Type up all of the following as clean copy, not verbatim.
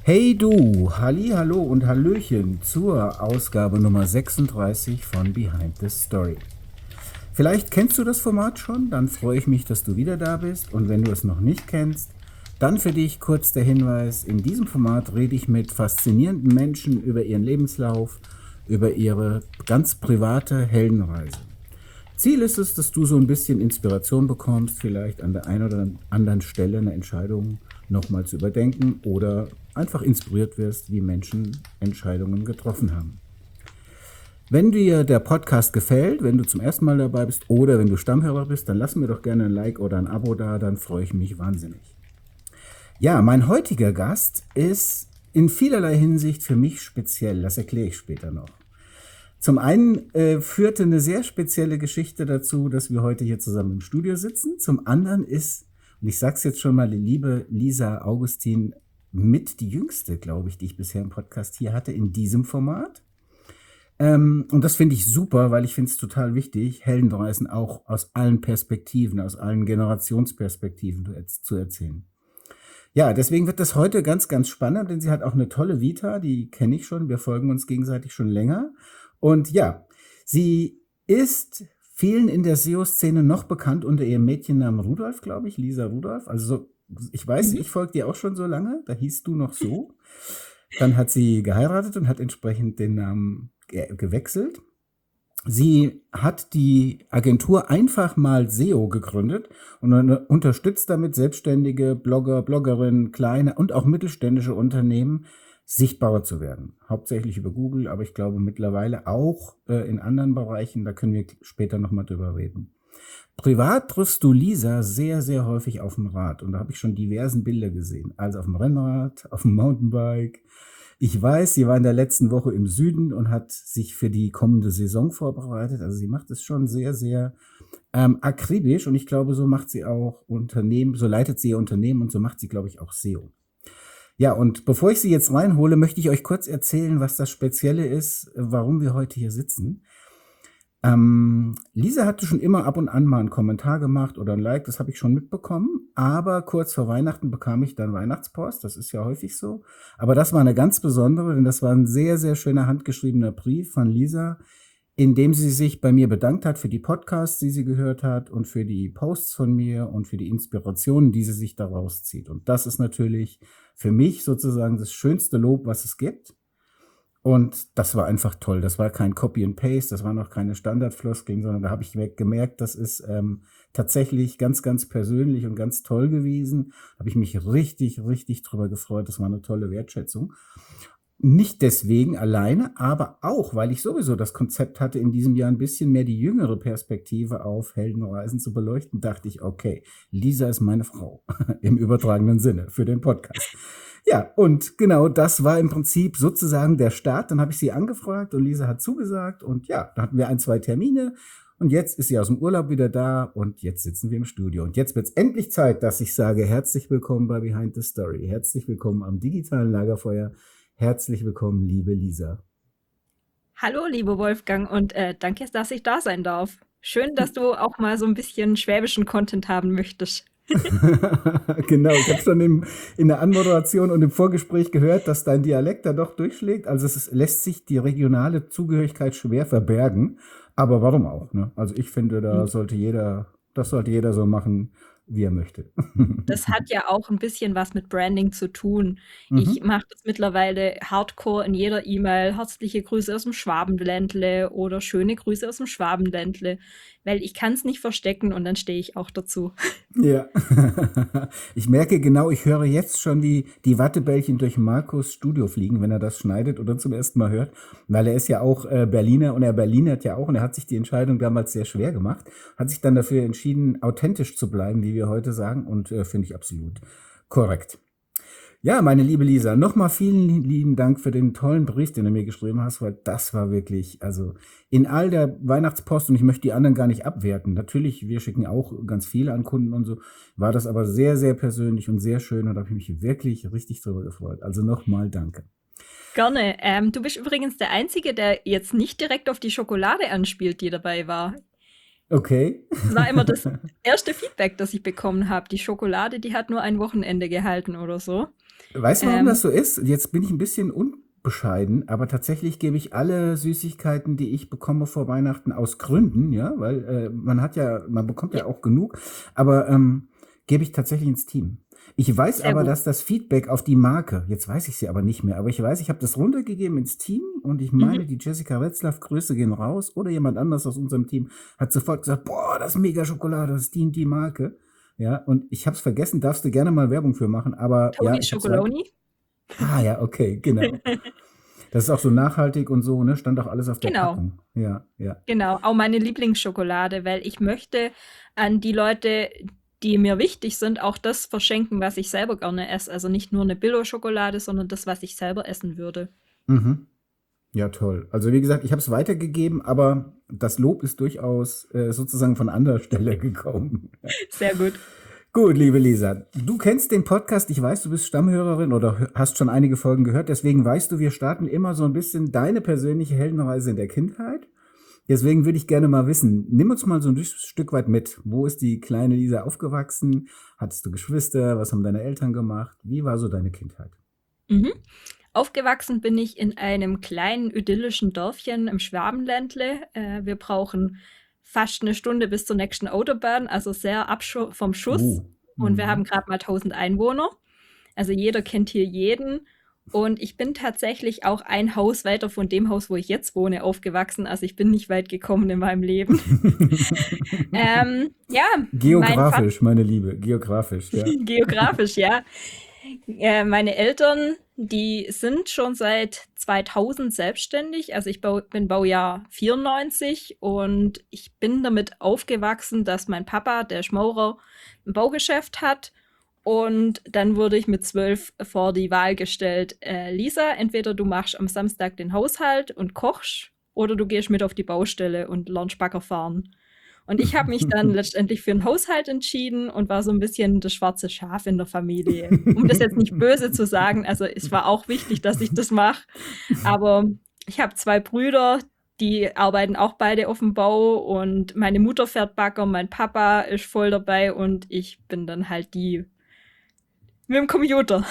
Hey du, Halli, hallo und Hallöchen zur Ausgabe Nummer 36 von Behind the Story. Vielleicht kennst du das Format schon, dann freue ich mich, dass du wieder da bist. Und wenn du es noch nicht kennst, dann für dich kurz der Hinweis: In diesem Format rede ich mit faszinierenden Menschen über ihren Lebenslauf, über ihre ganz private Heldenreise. Ziel ist es, dass du so ein bisschen Inspiration bekommst, vielleicht an der einen oder anderen Stelle eine Entscheidung nochmal zu überdenken oder einfach inspiriert wirst, wie Menschen Entscheidungen getroffen haben. Wenn dir der Podcast gefällt, wenn du zum ersten Mal dabei bist oder wenn du Stammhörer bist, dann lass mir doch gerne ein Like oder ein Abo da, dann freue ich mich wahnsinnig. Ja, mein heutiger Gast ist in vielerlei Hinsicht für mich speziell, das erkläre ich später noch. Zum einen führte eine sehr spezielle Geschichte dazu, dass wir heute hier zusammen im Studio sitzen. Zum anderen ist, und ich sag's jetzt schon mal, die liebe Lisa Augustin mit die jüngste, glaube ich, die ich bisher im Podcast hier hatte, in diesem Format. Und das finde ich super, weil ich finde es total wichtig, Heldenreisen auch aus allen Perspektiven, aus allen Generationsperspektiven zu erzählen. Ja, deswegen wird das heute ganz, ganz spannend, denn sie hat auch eine tolle Vita, die kenne ich schon, wir folgen uns gegenseitig schon länger. Und ja, sie ist vielen in der SEO-Szene noch bekannt unter ihrem Mädchennamen Rudolf, glaube ich, Lisa Rudolf. Also ich weiß, ich folge dir auch schon so lange, da hieß du noch so. Dann hat sie geheiratet und hat entsprechend den Namen gewechselt. Sie hat die Agentur Einfach mal SEO gegründet und unterstützt damit selbstständige Blogger, Bloggerinnen, kleine und auch mittelständische Unternehmen, sichtbarer zu werden. Hauptsächlich über Google, aber ich glaube mittlerweile auch in anderen Bereichen. Da können wir später nochmal drüber reden. Privat triffst du Lisa sehr, sehr häufig auf dem Rad. Und da habe ich schon diversen Bilder gesehen. Also auf dem Rennrad, auf dem Mountainbike. Ich weiß, sie war in der letzten Woche im Süden und hat sich für die kommende Saison vorbereitet. Also sie macht es schon sehr, sehr akribisch. Und ich glaube, so macht sie auch Unternehmen, so leitet sie ihr Unternehmen und so macht sie, glaube ich, auch SEO. Ja, und bevor ich sie jetzt reinhole, möchte ich euch kurz erzählen, was das Spezielle ist, warum wir heute hier sitzen. Lisa hatte schon immer ab und an mal einen Kommentar gemacht oder ein Like, das habe ich schon mitbekommen. Aber kurz vor Weihnachten bekam ich dann Weihnachtspost, das ist ja häufig so. Aber das war eine ganz besondere, denn das war ein sehr, sehr schöner handgeschriebener Brief von Lisa, in dem sie sich bei mir bedankt hat für die Podcasts, die sie gehört hat und für die Posts von mir und für die Inspirationen, die sie sich daraus zieht. Und das ist natürlich für mich sozusagen das schönste Lob, was es gibt. Und das war einfach toll. Das war kein Copy and Paste, das waren noch keine Standardfloskeln, sondern da habe ich gemerkt, das ist tatsächlich ganz, ganz persönlich und ganz toll gewesen. Da habe ich mich richtig, richtig drüber gefreut. Das war eine tolle Wertschätzung. Nicht deswegen alleine, aber auch, weil ich sowieso das Konzept hatte, in diesem Jahr ein bisschen mehr die jüngere Perspektive auf Heldenreisen zu beleuchten, dachte ich, okay, Lisa ist meine Frau, im übertragenen Sinne, für den Podcast. Ja, und genau das war im Prinzip sozusagen der Start. Dann habe ich sie angefragt und Lisa hat zugesagt und ja, da hatten wir 1, 2 Termine und jetzt ist sie aus dem Urlaub wieder da und jetzt sitzen wir im Studio. Und jetzt wird es endlich Zeit, dass ich sage, herzlich willkommen bei Behind the Story, herzlich willkommen am digitalen Lagerfeuer. Herzlich willkommen, liebe Lisa. Hallo, lieber Wolfgang, und danke, dass ich da sein darf. Schön, dass du auch mal so ein bisschen schwäbischen Content haben möchtest. Genau, ich habe schon in der Anmoderation und im Vorgespräch gehört, dass dein Dialekt da doch durchschlägt. Also lässt sich die regionale Zugehörigkeit schwer verbergen. Aber warum auch? Ne? Also ich finde, das sollte jeder so machen, wie er möchte. Das hat ja auch ein bisschen was mit Branding zu tun. Ich Mhm. mache das mittlerweile hardcore in jeder E-Mail. Herzliche Grüße aus dem Schwabenländle oder schöne Grüße aus dem Schwabenländle, weil ich kann es nicht verstecken und dann stehe ich auch dazu. Ja. Ich merke genau, ich höre jetzt schon die Wattebällchen durch Markus Studio fliegen, wenn er das schneidet oder zum ersten Mal hört, weil er ist ja auch Berliner und er Berlinert ja auch und er hat sich die Entscheidung damals sehr schwer gemacht, hat sich dann dafür entschieden, authentisch zu bleiben, wie wir heute sagen und finde ich absolut korrekt. Ja, meine liebe Lisa, nochmal vielen lieben Dank für den tollen Brief, den du mir geschrieben hast, weil das war wirklich, also in all der Weihnachtspost, und ich möchte die anderen gar nicht abwerten. Natürlich, wir schicken auch ganz viele an Kunden und so, war das aber sehr, sehr persönlich und sehr schön und da habe ich mich wirklich richtig drüber gefreut. Also nochmal danke. Gerne. Du bist übrigens der Einzige, der jetzt nicht direkt auf die Schokolade anspielt, die dabei war. Okay. Das war immer das erste Feedback, das ich bekommen habe. Die Schokolade, die hat nur ein Wochenende gehalten oder so. Weißt du, warum das Ähm, so ist? Jetzt bin ich ein bisschen unbescheiden, aber tatsächlich gebe ich alle Süßigkeiten, die ich bekomme vor Weihnachten aus Gründen, ja, weil man bekommt ja, ja auch genug, aber gebe ich tatsächlich ins Team. Ich weiß sehr aber, gut. dass das Feedback auf die Marke, jetzt weiß ich sie aber nicht mehr, aber ich weiß, ich habe das runtergegeben ins Team und ich Mhm. meine, die Jessica Wetzlaff, Grüße gehen raus, oder jemand anders aus unserem Team hat sofort gesagt, boah, das ist mega Schokolade, das ist die und die Marke. Ja, und ich habe es vergessen, darfst du gerne mal Werbung für machen, aber ja, Toni ich habe es weit. Schokoloni. Ah ja, okay, genau. Das ist auch so nachhaltig und so, ne? Stand auch alles auf der Genau. Packung. Ja, ja. Genau, auch meine Lieblingsschokolade, weil ich möchte an die Leute, die mir wichtig sind, auch das verschenken, was ich selber gerne esse. Also nicht nur eine Billo-Schokolade, sondern das, was ich selber essen würde. Mhm. Ja, toll. Also wie gesagt, ich habe es weitergegeben, aber das Lob ist durchaus sozusagen von anderer Stelle gekommen. Sehr gut. Gut, liebe Lisa, du kennst den Podcast, ich weiß, du bist Stammhörerin oder hast schon einige Folgen gehört, deswegen weißt du, wir starten immer so ein bisschen deine persönliche Heldenreise in der Kindheit. Deswegen würde ich gerne mal wissen, nimm uns mal so ein Stück weit mit. Wo ist die kleine Lisa aufgewachsen? Hattest du Geschwister? Was haben deine Eltern gemacht? Wie war so deine Kindheit? Mhm. Aufgewachsen bin ich in einem kleinen idyllischen Dörfchen im Schwabenländle. Wir brauchen fast eine Stunde bis zur nächsten Autobahn, also sehr vom Schuss. Und wir haben Mhm. gerade mal 1.000 Einwohner. Also jeder kennt hier jeden. Und ich bin tatsächlich auch ein Haus weiter von dem Haus, wo ich jetzt wohne, aufgewachsen. Also ich bin nicht weit gekommen in meinem Leben. Ja, mein Vater, Geografisch, meine Liebe, geografisch, ja. geografisch, ja. Meine Eltern, die sind schon seit 2000 selbstständig. Also ich bin Baujahr 94 und ich bin damit aufgewachsen, dass mein Papa, der Schmaurer, ein Baugeschäft hat. Und dann wurde ich mit 12 vor die Wahl gestellt, Lisa, entweder du machst am Samstag den Haushalt und kochst oder du gehst mit auf die Baustelle und lernst Bagger fahren. Und ich habe mich dann letztendlich für 'n Haushalt entschieden und war so ein bisschen das schwarze Schaf in der Familie. Um das jetzt nicht böse zu sagen, also, es war auch wichtig, dass ich das mache, aber ich habe 2 Brüder, die arbeiten auch beide auf dem Bau und meine Mutter fährt Bagger, mein Papa ist voll dabei und ich bin dann halt die mit dem Computer.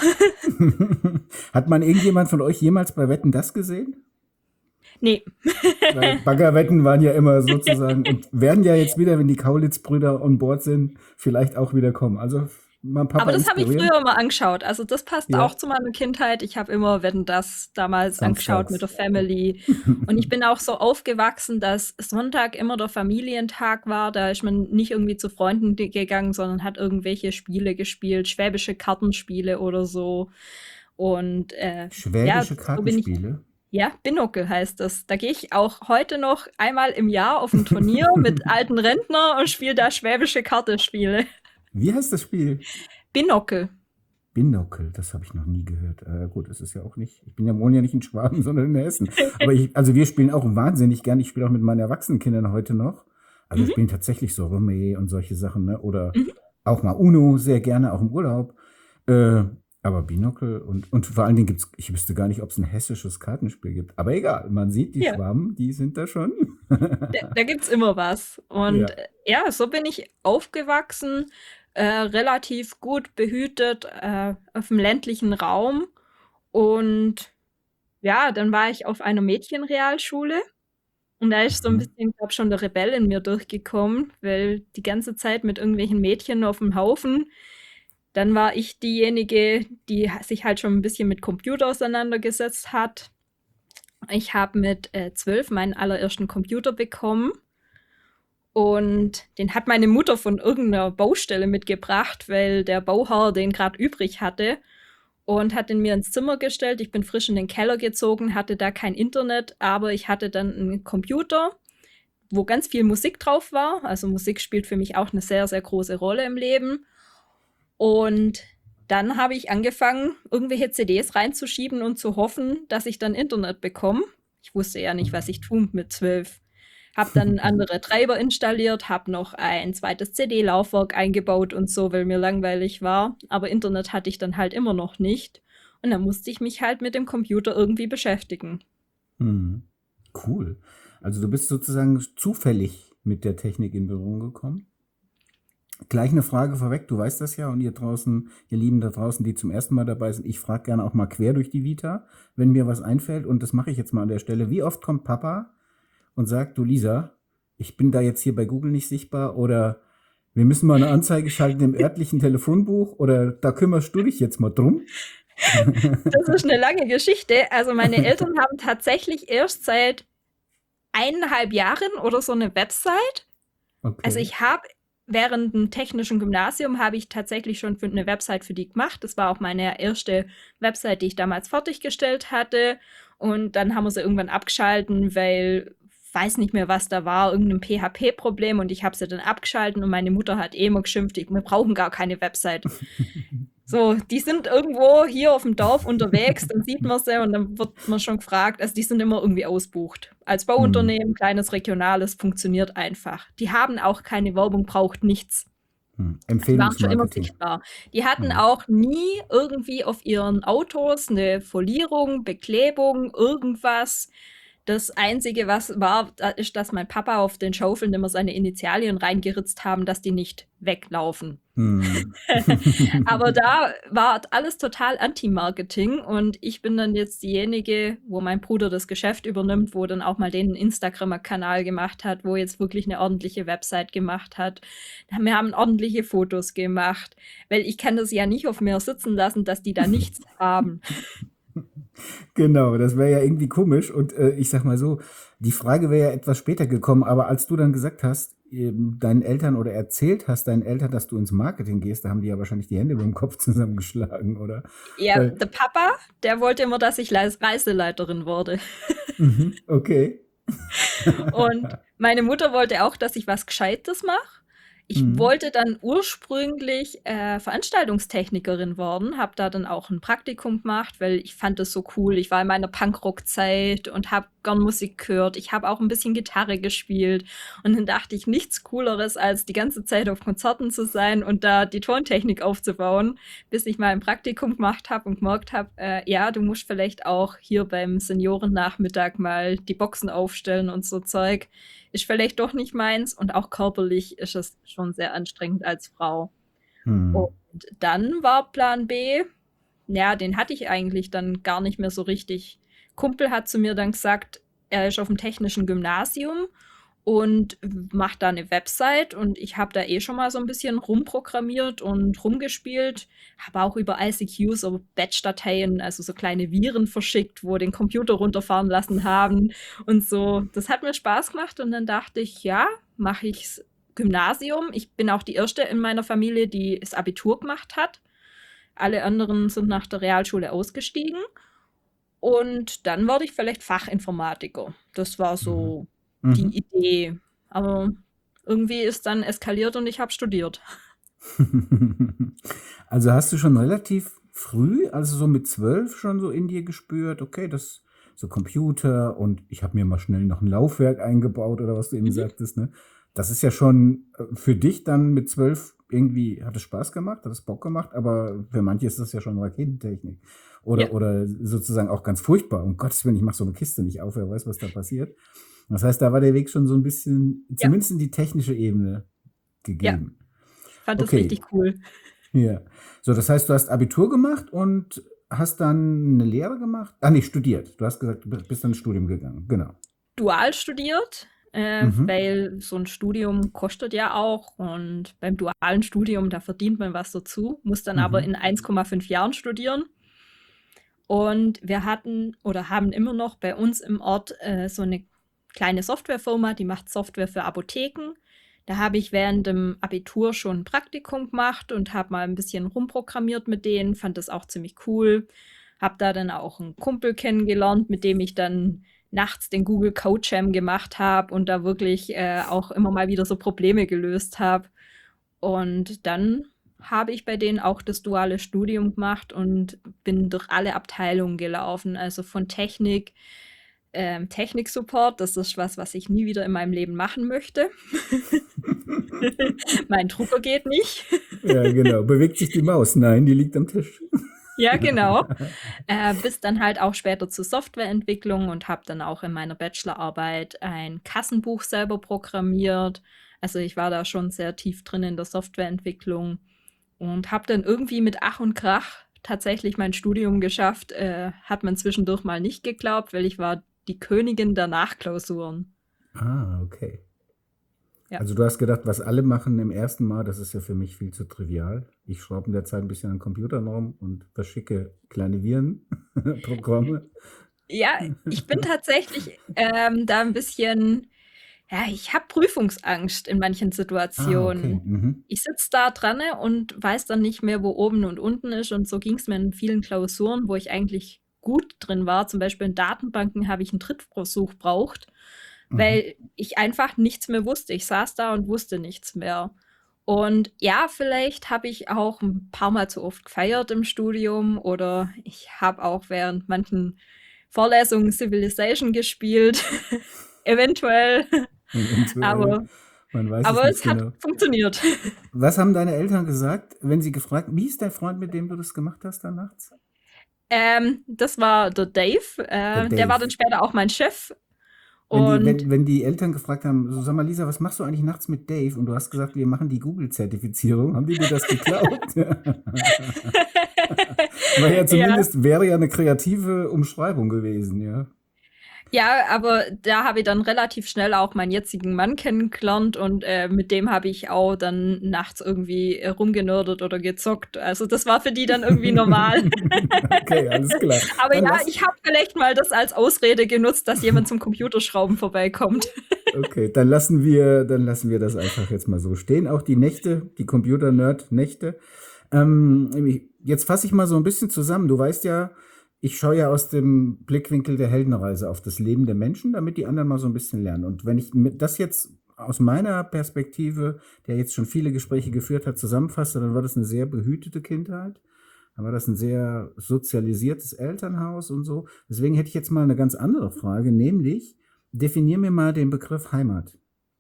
Hat man irgendjemand von euch jemals bei Wetten das gesehen? Ne. Weil Baggerwetten waren ja immer sozusagen und werden ja jetzt wieder, wenn die Kaulitz-Brüder on board sind, vielleicht auch wieder kommen. Also mal Papa Aber das habe ich inspirieren. früher immer angeschaut. Also das passt auch Ja, zu meiner Kindheit. Ich habe immer Wetten, das damals angeschaut mit samstags. der Family. Und ich bin auch so aufgewachsen, dass Sonntag immer der Familientag war. Da ist man nicht irgendwie zu Freunden gegangen, sondern hat irgendwelche Spiele gespielt, schwäbische Kartenspiele oder so. Und ja, Schwäbische so bin ich. Kartenspiele. Ja, Binockel heißt das. Da gehe ich auch heute noch einmal im Jahr auf ein Turnier mit alten Rentner und spiele da schwäbische Kartenspiele. Wie heißt das Spiel? Binockel. Binocle, das habe ich noch nie gehört. Gut, das ist ja auch nicht. Ich bin ja wohne ja nicht in Schwaben, sondern in Hessen. Aber also wir spielen auch wahnsinnig gern. Ich spiele auch mit meinen erwachsenen Kindern heute noch. Also wir Mhm, spielen tatsächlich so Rummy und solche Sachen, ne? Oder mhm. auch mal Uno, sehr gerne, auch im Urlaub. Äh, aber Binocle und vor allen Dingen gibt's, ich wüsste gar nicht, ob es ein hessisches Kartenspiel gibt. Aber egal, man sieht, die Ja, Schwaben, die sind da schon. da gibt's immer was. Und Ja. ja, so bin ich aufgewachsen, relativ gut behütet auf dem ländlichen Raum. Und ja, dann war ich auf einer Mädchenrealschule. Und da ist so ein Mhm. bisschen, glaube schon der Rebell in mir durchgekommen, weil die ganze Zeit mit irgendwelchen Mädchen auf dem Haufen. Dann war ich diejenige, die sich halt schon ein bisschen mit Computer auseinandergesetzt hat. Ich habe mit 12 meinen allerersten Computer bekommen. Und den hat meine Mutter von irgendeiner Baustelle mitgebracht, weil der Bauherr den gerade übrig hatte und hat den mir ins Zimmer gestellt. Ich bin frisch in den Keller gezogen, hatte da kein Internet, aber ich hatte dann einen Computer, wo ganz viel Musik drauf war. Also Musik spielt für mich auch eine sehr, sehr große Rolle im Leben. Und dann habe ich angefangen, irgendwelche CDs reinzuschieben und zu hoffen, dass ich dann Internet bekomme. Ich wusste ja nicht, was ich tun mit 12. Habe dann andere Treiber installiert, habe noch ein zweites CD-Laufwerk eingebaut und so, weil mir langweilig war. Aber Internet hatte ich dann halt immer noch nicht. Und dann musste ich mich halt mit dem Computer irgendwie beschäftigen. Mhm. Cool. Also du bist sozusagen zufällig mit der Technik in Berührung gekommen? Gleich eine Frage vorweg, du weißt das ja und ihr draußen, ihr Lieben da draußen, die zum ersten Mal dabei sind, ich frage gerne auch mal quer durch die Vita, wenn mir was einfällt und das mache ich jetzt mal an der Stelle. Wie oft kommt Papa und sagt, du Lisa, ich bin da jetzt hier bei Google nicht sichtbar oder wir müssen mal eine Anzeige schalten im örtlichen Telefonbuch oder da kümmerst du dich jetzt mal drum? Das ist eine lange Geschichte. Also meine Eltern haben tatsächlich erst seit 1,5 Jahren oder so eine Website. Also Okay. ich habe während dem technischen Gymnasium habe ich tatsächlich schon eine Website für die gemacht. Das war auch meine erste Website, die ich damals fertiggestellt hatte. Und dann haben wir sie irgendwann abgeschalten, weil weiß nicht mehr, was da war, irgendein PHP-Problem und ich habe sie dann abgeschalten und meine Mutter hat immer geschimpft, wir brauchen gar keine Website. So, die sind irgendwo hier auf dem Dorf unterwegs, dann sieht man sie und dann wird man schon gefragt, also die sind immer irgendwie ausbucht. Als Hm, Bauunternehmen, kleines Regionales, funktioniert einfach. Die haben auch keine Werbung, braucht nichts. Die waren schon immer Empfehlungsmarketing. sichtbar. Die hatten Hm. auch nie irgendwie auf ihren Autos eine Folierung, Beklebung, irgendwas. Das Einzige, was war, ist, dass mein Papa auf den Schaufeln immer seine Initialien reingeritzt haben, dass die nicht weglaufen. Hm. Aber da war alles total Anti-Marketing und ich bin dann jetzt diejenige, wo mein Bruder das Geschäft übernimmt, wo dann auch mal den Instagram-Kanal gemacht hat, wo jetzt wirklich eine ordentliche Website gemacht hat. Wir haben ordentliche Fotos gemacht, weil ich kann das ja nicht auf mir sitzen lassen, dass die da nichts haben. Genau, das wäre ja irgendwie komisch. Und ich sag mal so, die Frage wäre ja etwas später gekommen, aber als du dann gesagt hast, deinen Eltern oder erzählt hast deinen Eltern, dass du ins Marketing gehst, da haben die ja wahrscheinlich die Hände über dem Kopf zusammengeschlagen, oder? Ja, Weil, der Papa, der wollte immer, dass ich Reiseleiterin wurde. okay. Und meine Mutter wollte auch, dass ich was Gescheites mache. Ich Mhm. wollte dann ursprünglich Veranstaltungstechnikerin werden, habe da dann auch ein Praktikum gemacht, weil ich fand das so cool. Ich war in meiner Punkrock-Zeit und habe gern Musik gehört. Ich habe auch ein bisschen Gitarre gespielt und dann dachte ich, nichts Cooleres, als die ganze Zeit auf Konzerten zu sein und da die Tontechnik aufzubauen, bis ich mal ein Praktikum gemacht habe und gemerkt habe, ja, du musst vielleicht auch hier beim Seniorennachmittag mal die Boxen aufstellen und so Zeug. Ist vielleicht doch nicht meins und auch körperlich ist es schon sehr anstrengend als Frau. Und Mhm. dann war Plan B, ja, den hatte ich eigentlich dann gar nicht mehr so richtig. Kumpel hat zu mir dann gesagt, er ist auf dem technischen Gymnasium und macht da eine Website und ich habe da eh schon mal so ein bisschen rumprogrammiert und rumgespielt, habe auch über ICQ so Batch-Dateien, also so kleine Viren verschickt, wo den Computer runterfahren lassen haben und so. Das hat mir Spaß gemacht und dann dachte ich, ja, mache ich's Gymnasium. Ich bin auch die erste in meiner Familie, die das Abitur gemacht hat. Alle anderen sind nach der Realschule ausgestiegen. Und dann wurde ich vielleicht Fachinformatiker. Das war Mhm. so Mhm. die Idee. Aber irgendwie ist dann eskaliert und ich habe studiert. Also hast du schon relativ früh, also so mit 12 schon so in dir gespürt, okay, das so Computer und ich habe mir mal schnell noch ein Laufwerk eingebaut oder was du eben Mhm. sagtest, ne? Das ist ja schon für dich dann mit 12 irgendwie, hat es Spaß gemacht, hat es Bock gemacht, aber für manche ist das ja schon Raketentechnik. Ja, Oder sozusagen auch ganz furchtbar. Um Gottes Willen, ich mache so eine Kiste nicht auf, wer weiß, was da passiert. Das heißt, da war der Weg schon so ein bisschen, ja, zumindest in die technische Ebene ja. gegeben. Ich fand das Okay, richtig cool. ja. So, das heißt, du hast Abitur gemacht und hast dann eine Lehre gemacht? Ah, nee, studiert. Du hast gesagt, du bist dann ins Studium gegangen. Genau. Dual studiert, Mhm. weil so ein Studium kostet ja auch. Und beim dualen Studium, da verdient man was dazu, muss dann aber Mhm. in 1,5 Jahren studieren. Und wir hatten oder haben immer noch bei uns im Ort so eine kleine Softwarefirma, die macht Software für Apotheken. Da habe ich während dem Abitur schon ein Praktikum gemacht und habe mal ein bisschen rumprogrammiert mit denen, fand das auch ziemlich cool. Habe da dann auch einen Kumpel kennengelernt, mit dem ich dann nachts den Google Code Jam gemacht habe und da wirklich auch immer mal wieder so Probleme gelöst habe. Und dann habe ich bei denen auch das duale Studium gemacht und bin durch alle Abteilungen gelaufen, also von Technik, Technik-Support, das ist was, was ich nie wieder in meinem Leben machen möchte. Mein Drucker geht nicht. Ja, genau. Bewegt sich die Maus? Nein, die liegt am Tisch. Ja, genau. Bis dann halt auch später zur Softwareentwicklung und habe dann auch in meiner Bachelorarbeit ein Kassenbuch selber programmiert. Also ich war da schon sehr tief drin in der Softwareentwicklung und habe dann irgendwie mit Ach und Krach tatsächlich mein Studium geschafft. Hat man zwischendurch mal nicht geglaubt, weil ich war die Königin der Nachklausuren. Ah, okay. Ja. Also du hast gedacht, was alle machen im ersten Mal, das ist ja für mich viel zu trivial. Ich schraube in der Zeit ein bisschen an Computern rum und verschicke kleine Virenprogramme. Ja, ich bin tatsächlich da ein bisschen, ja, ich habe Prüfungsangst in manchen Ah, okay. Situationen. Mhm. Ich sitze da dran und weiß dann nicht mehr, wo oben und unten ist. Und so ging es mir in vielen Klausuren, wo ich eigentlich gut drin war. Zum Beispiel in Datenbanken habe ich einen Drittversuch braucht, Mhm. weil ich einfach nichts mehr wusste. Ich saß da und wusste nichts mehr. Und ja, vielleicht habe ich auch ein paar Mal zu oft gefeiert im Studium oder ich habe auch während manchen Vorlesungen Civilization gespielt, eventuell. Eventuell, Aber, man weiß es aber nicht es hat genau. funktioniert. Was haben deine Eltern gesagt, wenn sie gefragt, wie ist dein Freund, mit dem du das gemacht hast da nachts? Das war der Dave. Der Der war Dave. dann später auch mein Chef. Wenn die, Und wenn die Eltern gefragt haben, so sag mal, Lisa, was machst du eigentlich nachts mit Dave? Und du hast gesagt, wir machen die Google-Zertifizierung. Haben die dir das geglaubt? War ja ja, zumindest, wäre ja eine kreative Umschreibung gewesen, ja. ja, aber da habe ich dann relativ schnell auch meinen jetzigen Mann kennengelernt und mit dem habe ich auch dann nachts irgendwie rumgenördet oder gezockt. Also das war für die dann irgendwie normal. Okay, alles klar. Aber Dann ja, lass, ich habe vielleicht mal das als Ausrede genutzt, dass jemand zum Computerschrauben vorbeikommt. okay, dann lassen wir das einfach jetzt mal so stehen. Auch die Nächte, die Computer-Nerd-Nächte. Jetzt fasse ich mal so ein bisschen zusammen. Du weißt ja, ich schaue ja aus dem Blickwinkel der Heldenreise auf das Leben der Menschen, damit die anderen mal so ein bisschen lernen. Und wenn ich das jetzt aus meiner Perspektive, der jetzt schon viele Gespräche geführt hat, zusammenfasse, dann war das eine sehr behütete Kindheit. Dann war das ein sehr sozialisiertes Elternhaus und so. Deswegen hätte ich jetzt mal eine ganz andere Frage, nämlich, definier mir mal den Begriff Heimat.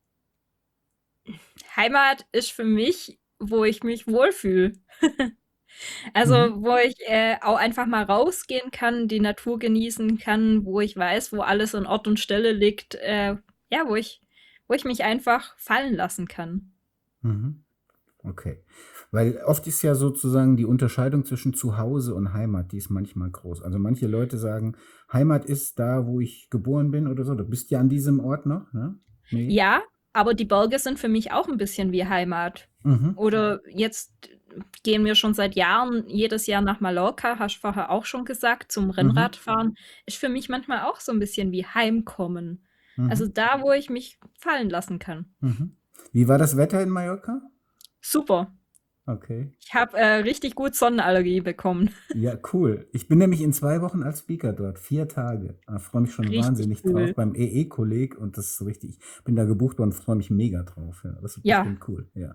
Heimat ist für mich, wo ich mich wohlfühle. Also, Mhm. wo ich auch einfach mal rausgehen kann, die Natur genießen kann, wo ich weiß, wo alles an Ort und Stelle liegt, ja, wo ich mich einfach fallen lassen kann. Mhm. Okay. Weil oft ist ja sozusagen die Unterscheidung zwischen Zuhause und Heimat, die ist manchmal groß. Also manche Leute sagen, Heimat ist da, wo ich geboren bin oder so. Du bist ja an diesem Ort noch, ne? Nee. Ja, aber die Berge sind für mich auch ein bisschen wie Heimat. Mhm. Oder jetzt gehen wir schon seit Jahren jedes Jahr nach Mallorca, hast du vorher auch schon gesagt, zum Mhm. Rennradfahren. Ist für mich manchmal auch so ein bisschen wie Heimkommen. Also Mhm. da, wo ich mich fallen lassen kann. Mhm. Wie war das Wetter in Mallorca? Super. Okay. Ich habe richtig gut Sonnenallergie bekommen. Ja, cool. Ich bin nämlich in 2 Wochen als Speaker dort, 4 Tage. Ich freue mich schon Richtig wahnsinnig drauf cool. beim EE-Kolleg und das ist richtig. Ich bin da gebucht worden, freue mich mega drauf. Ja, das wird Ja, bestimmt cool. Ja.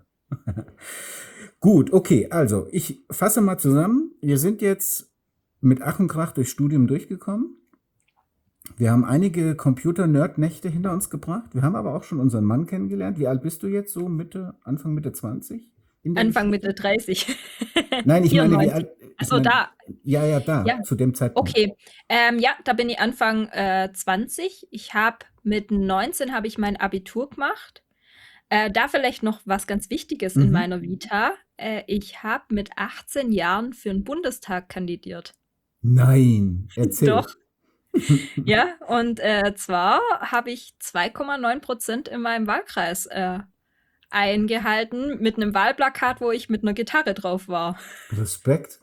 Gut, okay. Also, ich fasse mal zusammen. Wir sind jetzt mit Ach und Krach durchs Studium durchgekommen. Wir haben einige Computer-Nerd-Nächte hinter uns gebracht. Wir haben aber auch schon unseren Mann kennengelernt. Wie alt bist du jetzt? So Mitte, Anfang Mitte 20 in der Anfang Mitte Geschichte? 30. Nein, ich meine, wie 94. alt? Ich Achso, meine, da. ja, ja, da, Ja, zu dem Zeitpunkt. okay. Ja, da bin ich Anfang 20. Ich habe mit 19 habe ich mein Abitur gemacht. Da vielleicht noch was ganz Wichtiges in Mhm. meiner Vita. Ich habe mit 18 Jahren für den Bundestag kandidiert. Nein, erzähl. Doch. Ja, und zwar habe ich 2,9% in meinem Wahlkreis eingehalten mit einem Wahlplakat, wo ich mit einer Gitarre drauf war. Respekt.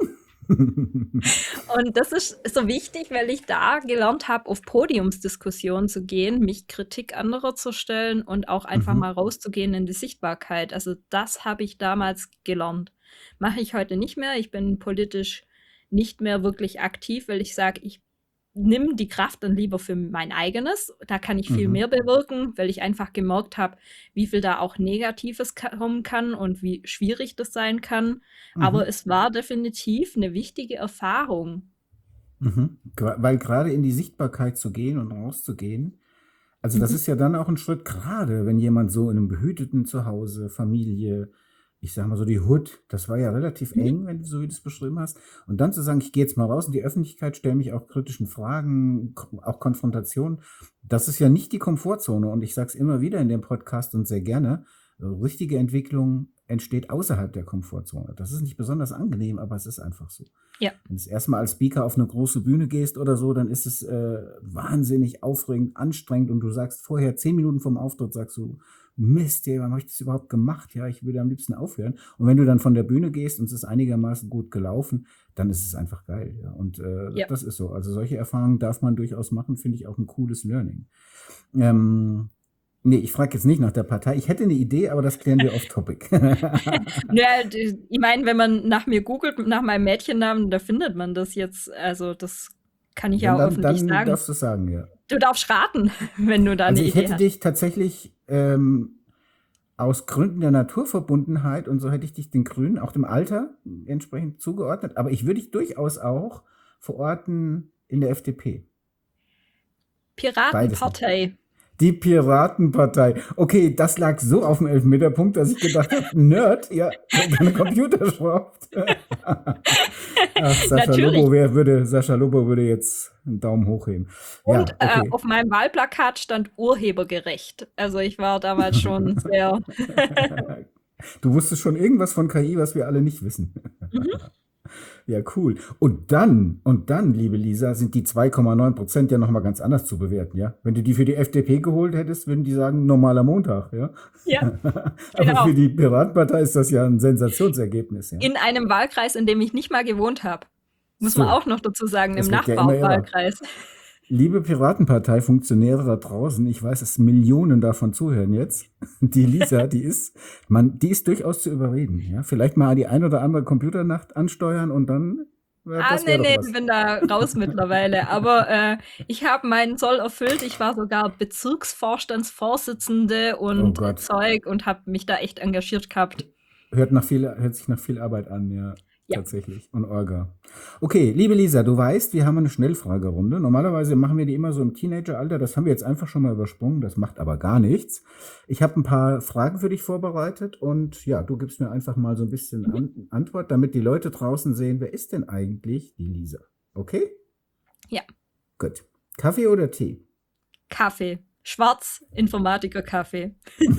Und das ist so wichtig, weil ich da gelernt habe, auf Podiumsdiskussionen zu gehen, mich Kritik anderer zu stellen und auch einfach Mhm. mal rauszugehen in die Sichtbarkeit. Also das habe ich damals gelernt. Mache ich heute nicht mehr. Ich bin politisch nicht mehr wirklich aktiv, weil ich sage, ich nehme die Kraft dann lieber für mein eigenes. Da kann ich viel Mhm. mehr bewirken, weil ich einfach gemerkt habe, wie viel da auch Negatives kommen kann und wie schwierig das sein kann. Aber Mhm. es war definitiv eine wichtige Erfahrung. Mhm. Weil gerade in die Sichtbarkeit zu gehen und rauszugehen, also das Mhm. ist ja dann auch ein Schritt, gerade wenn jemand so in einem behüteten Zuhause, Familie, ich sag mal so, die Hood, das war ja relativ Mhm. eng, wenn du so wie du es beschrieben hast. Und dann zu sagen, ich gehe jetzt mal raus in die Öffentlichkeit, stelle mich auch kritischen Fragen, auch Konfrontation, das ist ja nicht die Komfortzone. Und ich sage es immer wieder in dem Podcast und sehr gerne, richtige Entwicklung entsteht außerhalb der Komfortzone. Das ist nicht besonders angenehm, aber es ist einfach so. Ja. Wenn du das erste Mal als Speaker auf eine große Bühne gehst oder so, dann ist es wahnsinnig aufregend, anstrengend und du sagst vorher 10 Minuten vorm Auftritt, sagst du, Mist, ey, warum habe ich das überhaupt gemacht? Ja, ich würde am liebsten aufhören. Und wenn du dann von der Bühne gehst und es ist einigermaßen gut gelaufen, dann ist es einfach geil. Ja. Und Ja. das ist so. Also solche Erfahrungen darf man durchaus machen, finde ich auch ein cooles Learning. Nee, ich frage jetzt nicht nach der Partei. Ich hätte eine Idee, aber das klären wir off-topic. Ja, ich meine, wenn man nach mir googelt, nach meinem Mädchennamen, da findet man das jetzt. Also das kann ich ja auch öffentlich Dann sagen. darfst du es sagen, ja. Du darfst raten, wenn du da eine Also ich Idee hätte hast. dich tatsächlich aus Gründen der Naturverbundenheit und so hätte ich dich den Grünen, auch dem Alter entsprechend zugeordnet. Aber ich würde dich durchaus auch verorten in der FDP. Beides nicht. Piratenpartei. Die Piratenpartei. Okay, das lag so auf dem Elfmeterpunkt, dass ich gedacht habe, Nerd, ja, der gerne Computer schraubt. Ach, Natürlich. Sascha Lobo würde jetzt einen Daumen hoch heben. Und Ja, okay. auf meinem Wahlplakat stand urhebergerecht. Also ich war damals schon sehr. Du wusstest schon irgendwas von KI, was wir alle nicht wissen. Mhm. Ja, cool. Und dann, liebe Lisa, sind die 2,9% ja nochmal ganz anders zu bewerten, ja? Wenn du die für die FDP geholt hättest, würden die sagen, normaler Montag, ja? Ja, Aber genau. für die Piratenpartei ist das ja ein Sensationsergebnis, ja? In einem Wahlkreis, in dem ich nicht mal gewohnt habe. Muss man So, auch noch dazu sagen, im das wird ja immer irrer. Nachbarwahlkreis. Liebe Piratenpartei-Funktionäre da draußen, ich weiß, dass Millionen davon zuhören jetzt. Die Lisa, die ist durchaus zu überreden. Ja? Vielleicht mal die ein oder andere Computernacht ansteuern und dann, das wäre Nee, doch was. ich bin da raus mittlerweile. Aber ich habe meinen Soll erfüllt. Ich war sogar Bezirksvorstandsvorsitzende Oh und Gott, Zeug und habe mich da echt engagiert gehabt. hört sich nach viel Arbeit an, ja, Ja. tatsächlich. Und Orga. Okay, liebe Lisa, du weißt, wir haben eine Schnellfragerunde. Normalerweise machen wir die immer so im Teenageralter. Das haben wir jetzt einfach schon mal übersprungen. Das macht aber gar nichts. Ich habe ein paar Fragen für dich vorbereitet und ja, du gibst mir einfach mal so ein bisschen Antwort, damit die Leute draußen sehen, wer ist denn eigentlich die Lisa? Okay? Ja. Gut. Kaffee oder Tee? Kaffee. Schwarz, Informatiker-Kaffee.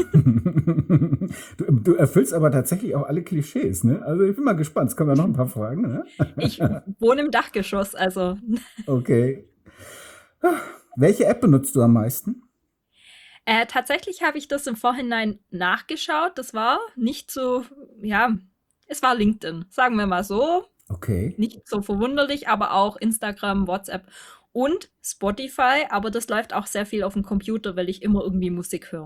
Du erfüllst aber tatsächlich auch alle Klischees, ne? Also ich bin mal gespannt. Es kommen ja noch ein paar Fragen, ne? Ich wohne im Dachgeschoss, also. Okay. Welche App benutzt du am meisten? Tatsächlich habe ich das im Vorhinein nachgeschaut. Das war nicht so, ja, es war LinkedIn, sagen wir mal so. Okay. Nicht so verwunderlich, aber auch Instagram, WhatsApp und Spotify. Aber das läuft auch sehr viel auf dem Computer, weil ich immer irgendwie Musik höre.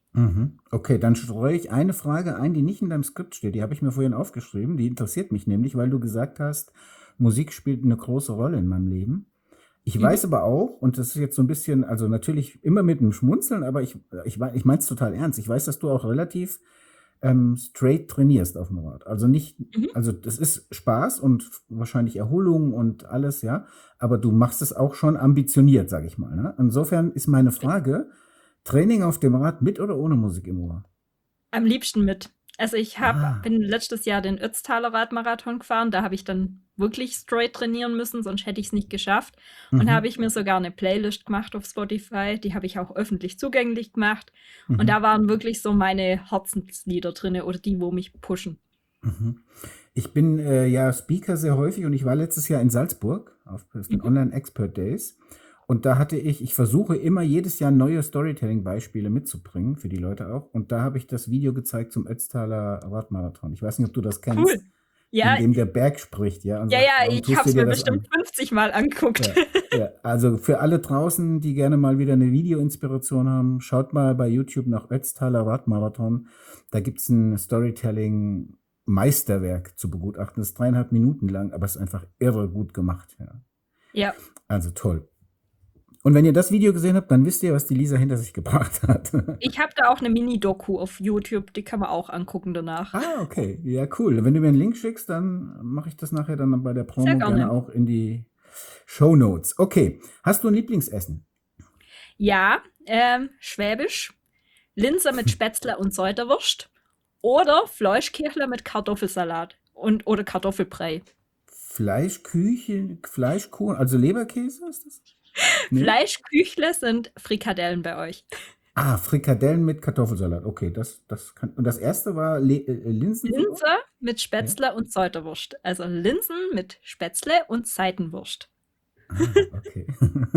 Okay, dann streue ich eine Frage ein, die nicht in deinem Skript steht. Die habe ich mir vorhin aufgeschrieben. Die interessiert mich nämlich, weil du gesagt hast, Musik spielt eine große Rolle in meinem Leben. Ich weiß aber auch, und das ist jetzt so ein bisschen, also natürlich immer mit einem Schmunzeln, aber ich meine es total ernst. Ich weiß, dass du auch relativ straight trainierst auf dem Rad. Also nicht, also das ist Spaß und wahrscheinlich Erholung und alles, ja, aber du machst es auch schon ambitioniert, sage ich mal. Ne? Insofern ist meine Frage, Training auf dem Rad mit oder ohne Musik im Ohr? Am liebsten mit. Also ich Ah. bin letztes Jahr den Ötztaler Radmarathon gefahren. Da habe ich dann wirklich straight trainieren müssen, sonst hätte ich es nicht geschafft. Und da habe ich mir sogar eine Playlist gemacht auf Spotify. Die habe ich auch öffentlich zugänglich gemacht. Und da waren wirklich so meine Herzenslieder drin oder die, wo mich pushen. Ich bin ja Speaker sehr häufig und ich war letztes Jahr in Salzburg auf den Online Expert Days. Und da hatte ich versuche immer jedes Jahr neue Storytelling-Beispiele mitzubringen, für die Leute auch. Und da habe ich das Video gezeigt zum Ötztaler Radmarathon. Ich weiß nicht, ob du das kennst. Cool. Ja, in dem der Berg spricht, ja. Und ja, sagt, ja, warum ich tust habe du es dir mir das bestimmt an? 50 Mal angeguckt. Ja, also für alle draußen, die gerne mal wieder eine Video-Inspiration haben, schaut mal bei YouTube nach Ötztaler Radmarathon. Da gibt es ein Storytelling-Meisterwerk zu begutachten. Das ist 3,5 Minuten lang, aber es ist einfach irre gut gemacht. Ja. Ja. Also toll. Und wenn ihr das Video gesehen habt, dann wisst ihr, was die Lisa hinter sich gebracht hat. Ich habe da auch eine Mini-Doku auf YouTube, die kann man auch angucken danach. Ah, okay. Ja, cool. Wenn du mir einen Link schickst, dann mache ich das nachher dann bei der Promo Sehr gerne. gerne auch in die Shownotes. Okay. Hast du ein Lieblingsessen? Ja, Schwäbisch, Linse mit Spätzle und Säuterwurst Oder Fleischkirchle mit Kartoffelsalat oder Kartoffelbrei. Fleischkuchen, also Leberkäse ist das? Nee? Fleischküchle sind Frikadellen bei euch. Ah, Frikadellen mit Kartoffelsalat. Okay, das kann. Und das erste war Linsensuppe? Linse mit Ja. Spätzle und Säuterwurst. Also Linsen mit Spätzle und Seitenwurst. Ah, okay.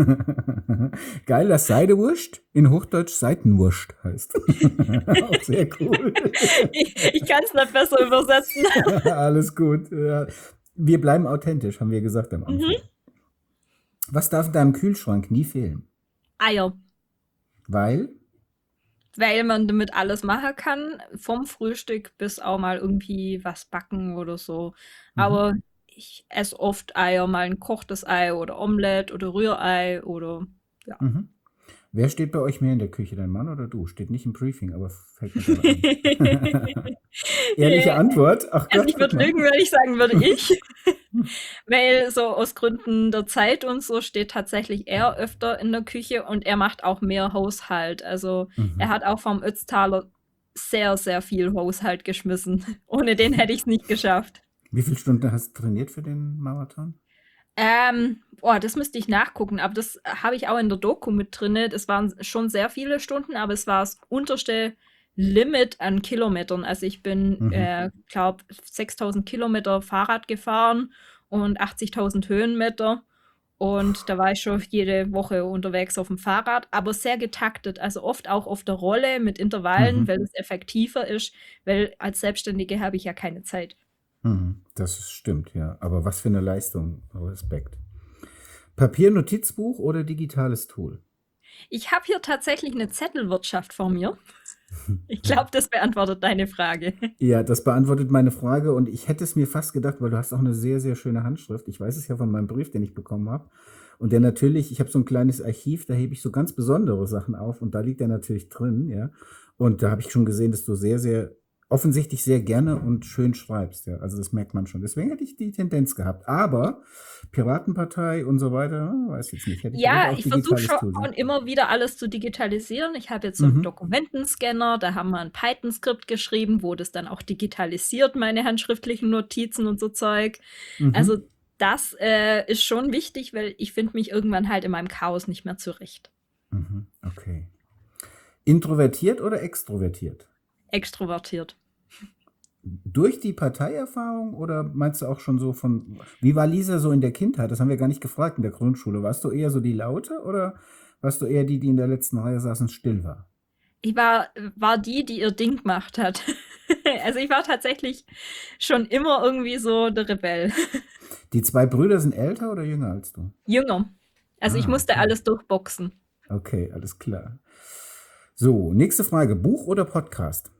Geil, dass Seidewurst in Hochdeutsch Seitenwurst heißt. Auch sehr cool. Ich kann es nicht besser übersetzen. Alles gut. Ja. Wir bleiben authentisch, haben wir gesagt am Anfang. Mhm. Was darf in deinem Kühlschrank nie fehlen? Eier, Weil? weil man damit alles machen kann, vom Frühstück bis auch mal irgendwie was backen oder so. Mhm. Aber ich esse oft Eier, mal ein kochtes Ei oder Omelett oder Rührei oder ja. Mhm. Wer steht bei euch mehr in der Küche, dein Mann oder du? Steht nicht im Briefing, aber fällt mir gerade ein. Ehrliche Antwort? Ach Also Gott, ich guck würde mal. lügen, wenn ich sagen würde ich. Weil so aus Gründen der Zeit und so steht tatsächlich er öfter in der Küche und er macht auch mehr Haushalt. Also er Mhm. hat auch vom Ötztaler sehr, sehr viel Haushalt geschmissen. Ohne den hätte ich es nicht geschafft. Wie viele Stunden hast du trainiert für den Marathon? Das müsste ich nachgucken, aber das habe ich auch in der Doku mit drinne. Das waren schon sehr viele Stunden, aber es war das unterste Limit an Kilometern. Also ich bin, Mhm. glaube 6.000 Kilometer Fahrrad gefahren und 80.000 Höhenmeter. Und da war ich schon jede Woche unterwegs auf dem Fahrrad, aber sehr getaktet. Also oft auch auf der Rolle mit Intervallen, Mhm. weil es effektiver ist, weil als Selbstständige habe ich ja keine Zeit. Mhm. Das stimmt, ja. Aber was für eine Leistung. Respekt. Papier, Notizbuch oder digitales Tool? Ich habe hier tatsächlich eine Zettelwirtschaft vor mir. Ich glaube, das beantwortet deine Frage. Ja, das beantwortet meine Frage und ich hätte es mir fast gedacht, weil du hast auch eine sehr, sehr schöne Handschrift. Ich weiß es ja von meinem Brief, den ich bekommen habe. Und der natürlich, ich habe so ein kleines Archiv, da hebe ich so ganz besondere Sachen auf und da liegt er natürlich drin, ja. Und da habe ich schon gesehen, dass du sehr, sehr offensichtlich sehr gerne und schön schreibst, ja. Also das merkt man schon. Deswegen hätte ich die Tendenz gehabt. Aber Piratenpartei und so weiter, weiß jetzt nicht. Hätte Ja, auch ich versuche digitales schon Tool sein. immer wieder alles zu digitalisieren. Ich habe jetzt so einen Mhm. Dokumentenscanner, da haben wir ein Python-Skript geschrieben, wo das dann auch digitalisiert, meine handschriftlichen Notizen und so Zeug. Also Mhm. das ist schon wichtig, weil ich finde mich irgendwann halt in meinem Chaos nicht mehr zurecht. Mhm. Okay. Introvertiert oder extrovertiert? Extrovertiert. Durch die Parteierfahrung oder meinst du auch schon so von, wie war Lisa so in der Kindheit? Das haben wir gar nicht gefragt in der Grundschule. Warst du eher so die Laute oder warst du eher die, die in der letzten Reihe saß und still war? Ich war die ihr Ding gemacht hat. Also ich war tatsächlich schon immer irgendwie so der Rebell. Die zwei Brüder sind älter oder jünger als du? Jünger. Also ich Ah, musste okay. alles durchboxen. Okay, alles klar. So, nächste Frage. Buch oder Podcast?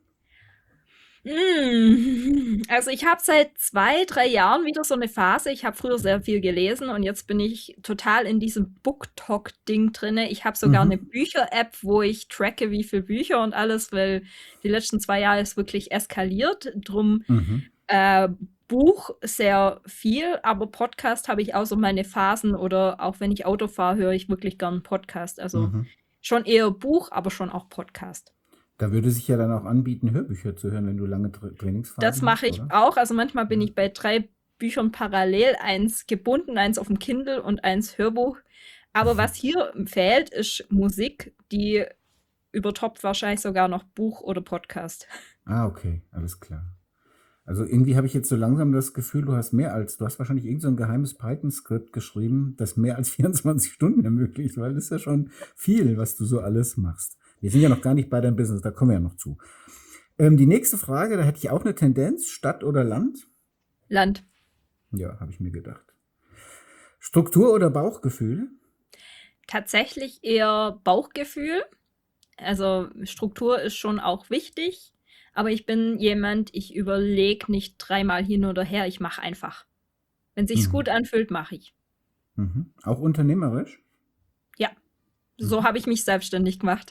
Also ich habe seit 2, 3 Jahren wieder so eine Phase. Ich habe früher sehr viel gelesen und jetzt bin ich total in diesem BookTok-Ding drinne. Ich habe sogar eine Mhm. Bücher-App, wo ich tracke, wie viele Bücher und alles, weil die letzten 2 Jahre ist wirklich eskaliert. Drum Mhm. äh, Buch sehr viel, aber Podcast habe ich auch so meine Phasen oder auch wenn ich Auto fahre, höre ich wirklich gern Podcast. Also Mhm. schon eher Buch, aber schon auch Podcast. Da würde sich ja dann auch anbieten, Hörbücher zu hören, wenn du lange Das Trainingsphasen mache hast, ich oder? auch. Also manchmal bin Ja. ich bei 3 Büchern parallel, eins gebunden, eins auf dem Kindle und eins Hörbuch. Aber was hier fehlt, ist Musik, die übertoppt wahrscheinlich sogar noch Buch oder Podcast. Ah, okay, alles klar. Also irgendwie habe ich jetzt so langsam das Gefühl, du hast wahrscheinlich irgend so ein geheimes Python-Skript geschrieben, das mehr als 24 Stunden ermöglicht, weil das ist ja schon viel, was du so alles machst. Wir sind ja noch gar nicht bei deinem Business, da kommen wir ja noch zu. Die nächste Frage, da hätte ich auch eine Tendenz, Stadt oder Land? Land. Ja, habe ich mir gedacht. Struktur oder Bauchgefühl? Tatsächlich eher Bauchgefühl. Also Struktur ist schon auch wichtig, aber ich bin jemand, ich überlege nicht 3-mal hin oder her, ich mache einfach. Wenn sich's Mhm. gut anfühlt, mache ich. Mhm. Auch unternehmerisch? Ja, so Mhm. habe ich mich selbstständig gemacht.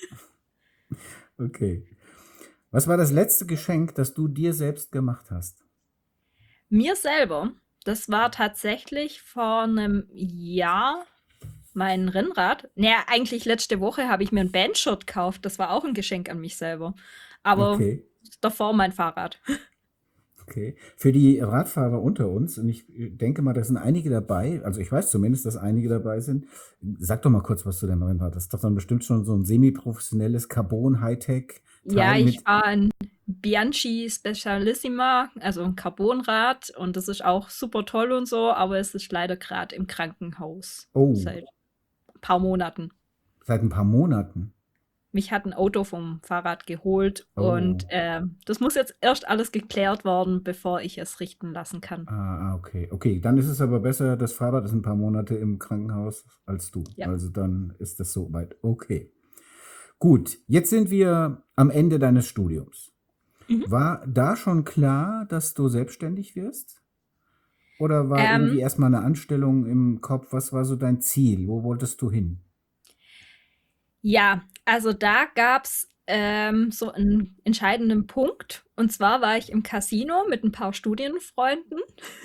Okay. Was war das letzte Geschenk, das du dir selbst gemacht hast? Mir selber, das war tatsächlich vor einem Jahr mein Rennrad. Naja, eigentlich letzte Woche habe ich mir ein Bandshirt gekauft. Das war auch ein Geschenk an mich selber. Aber Okay. davor mein Fahrrad. Okay. Für die Radfahrer unter uns, und ich denke mal, da sind einige dabei, also ich weiß zumindest, dass einige dabei sind. Sag doch mal kurz was zu dem Rennrad. Das ist doch dann bestimmt schon so ein semi-professionelles Ja, Carbon-Hightech-Teil ich mit. fahre ein Bianchi Specialissima, also ein Carbonrad und das ist auch super toll und so, aber es ist leider gerade im Krankenhaus Oh, seit ein paar Monaten. seit ein paar Monaten. Mich hat ein Auto vom Fahrrad geholt und Oh. das muss jetzt erst alles geklärt werden, bevor ich es richten lassen kann. Okay. Okay, dann ist es aber besser, das Fahrrad ist ein paar Monate im Krankenhaus als du. Ja. Also dann ist das soweit. Okay. Gut, jetzt sind wir am Ende deines Studiums. Mhm. War da schon klar, dass du selbstständig wirst? Oder war irgendwie Ähm, erstmal eine Anstellung im Kopf? Was war so dein Ziel? Wo wolltest du hin? ja, also da gab's so einen entscheidenden Punkt. Und zwar war ich im Casino mit ein paar Studienfreunden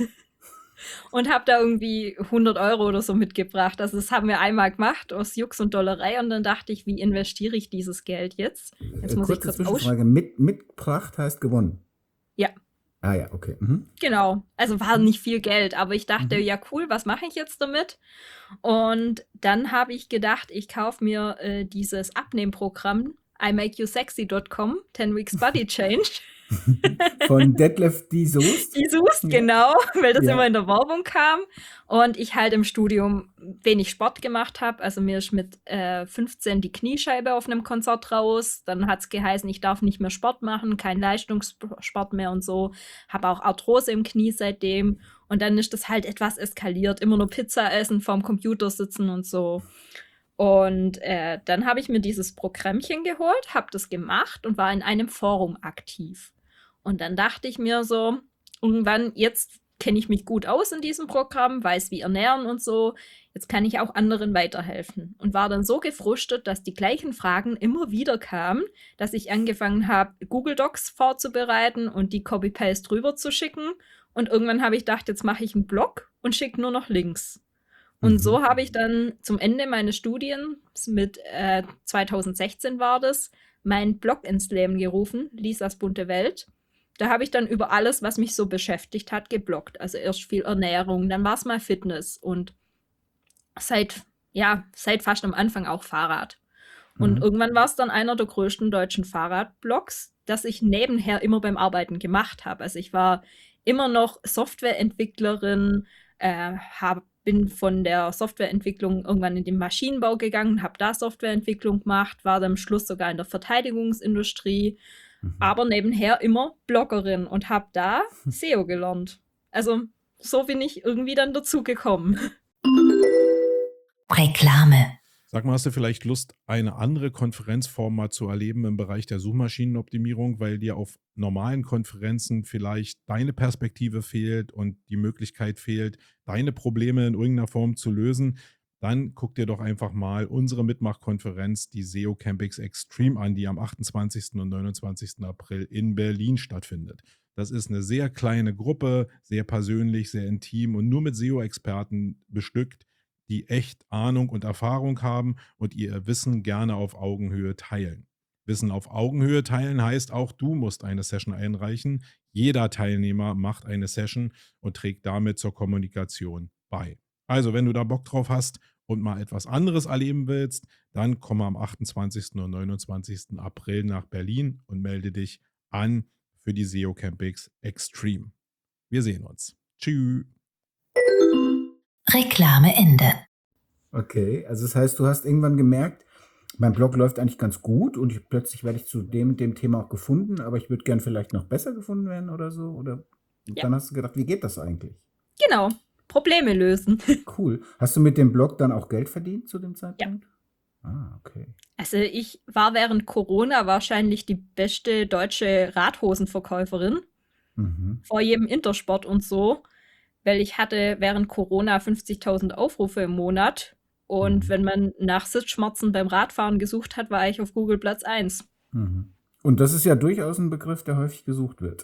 und habe da irgendwie 100 € oder so mitgebracht. Also das haben wir einmal gemacht aus Jux und Dollerei und dann dachte ich, wie investiere ich dieses Geld jetzt? Jetzt muss ich Kurze kurz aus. Zwischenfrage. Mitgebracht heißt gewonnen. Ja, Ah ja, okay. Mhm. genau. Also war nicht viel Geld, aber ich dachte, Mhm. ja cool, was mache ich jetzt damit? Und dann habe ich gedacht, ich kaufe mir dieses Abnehmprogramm imakeyousexy.com, 10 Weeks Body Change. Von Detlef die Soest? Die suchst, Ja. genau, weil das immer Ja. in der Werbung kam. Und ich halt im Studium wenig Sport gemacht habe. Also mir ist mit 15 die Kniescheibe auf einem Konzert raus. Dann hat es geheißen, ich darf nicht mehr Sport machen, kein Leistungssport mehr und so. Habe auch Arthrose im Knie seitdem. Und dann ist das halt etwas eskaliert. Immer nur Pizza essen, vorm Computer sitzen und so. Und dann habe ich mir dieses Programmchen geholt, habe das gemacht und war in einem Forum aktiv. Und dann dachte ich mir so, irgendwann, jetzt kenne ich mich gut aus in diesem Programm, weiß wie ernähren und so, jetzt kann ich auch anderen weiterhelfen. Und war dann so gefrustet, dass die gleichen Fragen immer wieder kamen, dass ich angefangen habe, Google Docs vorzubereiten und die Copy-Paste rüber zu schicken. Und irgendwann habe ich gedacht, jetzt mache ich einen Blog und schicke nur noch Links. Und Mhm. so habe ich dann zum Ende meines Studiens, mit 2016 war das, meinen Blog ins Leben gerufen, Lisas bunte Welt. Da habe ich dann über alles, was mich so beschäftigt hat, gebloggt. Also erst viel Ernährung, dann war es mal Fitness und seit, ja, seit fast am Anfang auch Fahrrad. Und Mhm. irgendwann war es dann einer der größten deutschen Fahrradblogs, das ich nebenher immer beim Arbeiten gemacht habe. Also ich war immer noch Softwareentwicklerin, bin von der Softwareentwicklung irgendwann in den Maschinenbau gegangen, habe da Softwareentwicklung gemacht, war dann am Schluss sogar in der Verteidigungsindustrie, Mhm. aber nebenher immer Bloggerin und habe da SEO gelernt. Also so bin ich irgendwie dann dazu gekommen. Reklame. Sag mal, hast du vielleicht Lust, eine andere Konferenzform mal zu erleben im Bereich der Suchmaschinenoptimierung, weil dir auf normalen Konferenzen vielleicht deine Perspektive fehlt und die Möglichkeit fehlt, deine Probleme in irgendeiner Form zu lösen? Dann guck dir doch einfach mal unsere Mitmachkonferenz, die SEO Campix Extreme, an, die am 28. und 29. April in Berlin stattfindet. Das ist eine sehr kleine Gruppe, sehr persönlich, sehr intim und nur mit SEO-Experten bestückt, die echt Ahnung und Erfahrung haben und ihr Wissen gerne auf Augenhöhe teilen. Wissen auf Augenhöhe teilen heißt, auch du musst eine Session einreichen. Jeder Teilnehmer macht eine Session und trägt damit zur Kommunikation bei. Also, wenn du da Bock drauf hast und mal etwas anderes erleben willst, dann komm am 28. und 29. April nach Berlin und melde dich an für die SEO Campix Extreme. Wir sehen uns. Tschüss. Reklame Ende. Okay, also das heißt, du hast irgendwann gemerkt, mein Blog läuft eigentlich ganz gut und plötzlich werde ich zu dem Thema auch gefunden, aber ich würde gern vielleicht noch besser gefunden werden oder so. Oder Ja, dann hast du gedacht, wie geht das eigentlich? genau. Probleme lösen. Cool. Hast du mit dem Blog dann auch Geld verdient zu dem Ja. Zeitpunkt? Okay. Also ich war während Corona wahrscheinlich die beste deutsche Radhosenverkäuferin Mhm. vor jedem Intersport und so, weil ich hatte während Corona 50.000 Aufrufe im Monat. Und Mhm. wenn man nach Sitzschmerzen beim Radfahren gesucht hat, war ich auf Google Platz 1. Mhm. Und das ist ja durchaus ein Begriff, der häufig gesucht wird.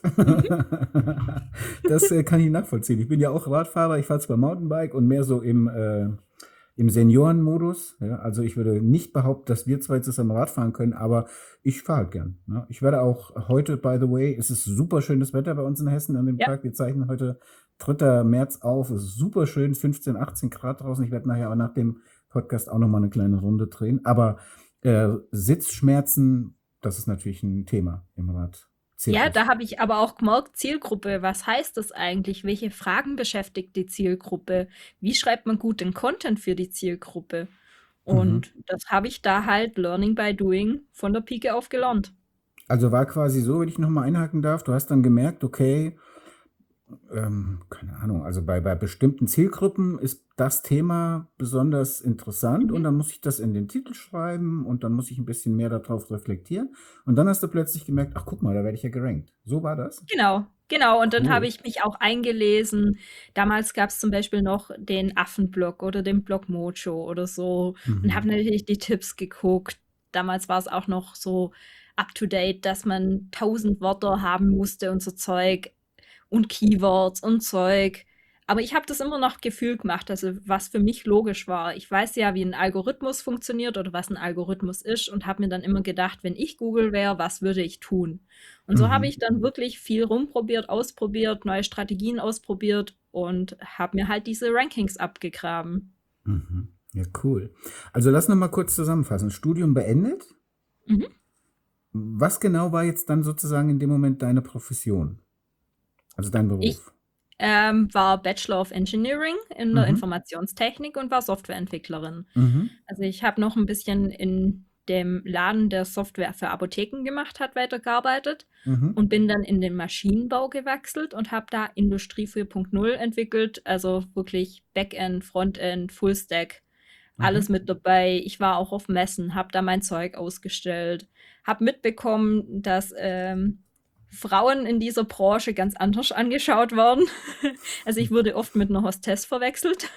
Das kann ich nachvollziehen. Ich bin ja auch Radfahrer, ich fahre zwar Mountainbike und mehr so im im Seniorenmodus. Ja? Also ich würde nicht behaupten, dass wir zwei zusammen Rad fahren können, aber ich fahre halt gern. Ne? Ich werde auch heute, by the way, es ist super schönes Wetter bei uns in Hessen an dem Ja. Tag. Wir zeichnen heute 3. März auf. Es ist super schön, 15, 18 Grad draußen. Ich werde nachher aber nach dem Podcast auch nochmal eine kleine Runde drehen. Aber Sitzschmerzen, das ist natürlich ein Thema im Rad. Ja, da habe ich aber auch gemerkt, Zielgruppe, was heißt das eigentlich? Welche Fragen beschäftigt die Zielgruppe? Wie schreibt man guten Content für die Zielgruppe? Und das habe ich da halt Learning by Doing von der Pike auf gelernt. Also war quasi so, wenn ich nochmal einhaken darf, du hast dann gemerkt, okay, keine Ahnung, also bei bestimmten Zielgruppen ist das Thema besonders interessant und dann muss ich das in den Titel schreiben und dann muss ich ein bisschen mehr darauf reflektieren. Und dann hast du plötzlich gemerkt, ach guck mal, da werde ich ja gerankt. So war das? Genau, genau. Und dann Cool. habe ich mich auch eingelesen. Damals gab es zum Beispiel noch den Affenblog oder den Blog Mojo oder so und habe natürlich die Tipps geguckt. Damals war es auch noch so up-to-date, dass man 1000 Wörter haben musste und so Zeug und Keywords und Zeug. Aber ich habe das immer nach Gefühl gemacht, also was für mich logisch war. Ich weiß ja, wie ein Algorithmus funktioniert oder was ein Algorithmus ist und habe mir dann immer gedacht, wenn ich Google wäre, was würde ich tun? Und so habe ich dann wirklich viel rumprobiert, ausprobiert, neue Strategien ausprobiert und habe mir halt diese Rankings abgegraben. Ja, cool. Also lass noch mal kurz zusammenfassen. Studium beendet. Mhm. Was genau war jetzt dann sozusagen in dem Moment deine Profession? Also dein Ich Beruf? war Bachelor of Engineering in der Informationstechnik und war Softwareentwicklerin. Also ich habe noch ein bisschen in dem Laden, der Software für Apotheken gemacht hat, weitergearbeitet und bin dann in den Maschinenbau gewechselt und habe da Industrie 4.0 entwickelt, also wirklich Backend, Frontend, Fullstack, alles mit dabei. Ich war auch auf Messen, habe da mein Zeug ausgestellt, habe mitbekommen, dass Frauen in dieser Branche ganz anders angeschaut werden. Also ich wurde oft mit einer Hostess verwechselt.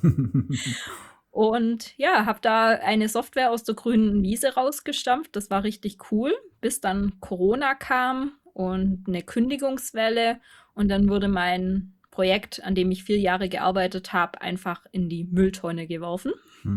Und ja, habe da eine Software aus der grünen Wiese rausgestampft. Das war richtig cool, bis dann Corona kam und eine Kündigungswelle. Und dann wurde mein Projekt, an dem ich 4 Jahre gearbeitet habe, einfach in die Mülltonne geworfen.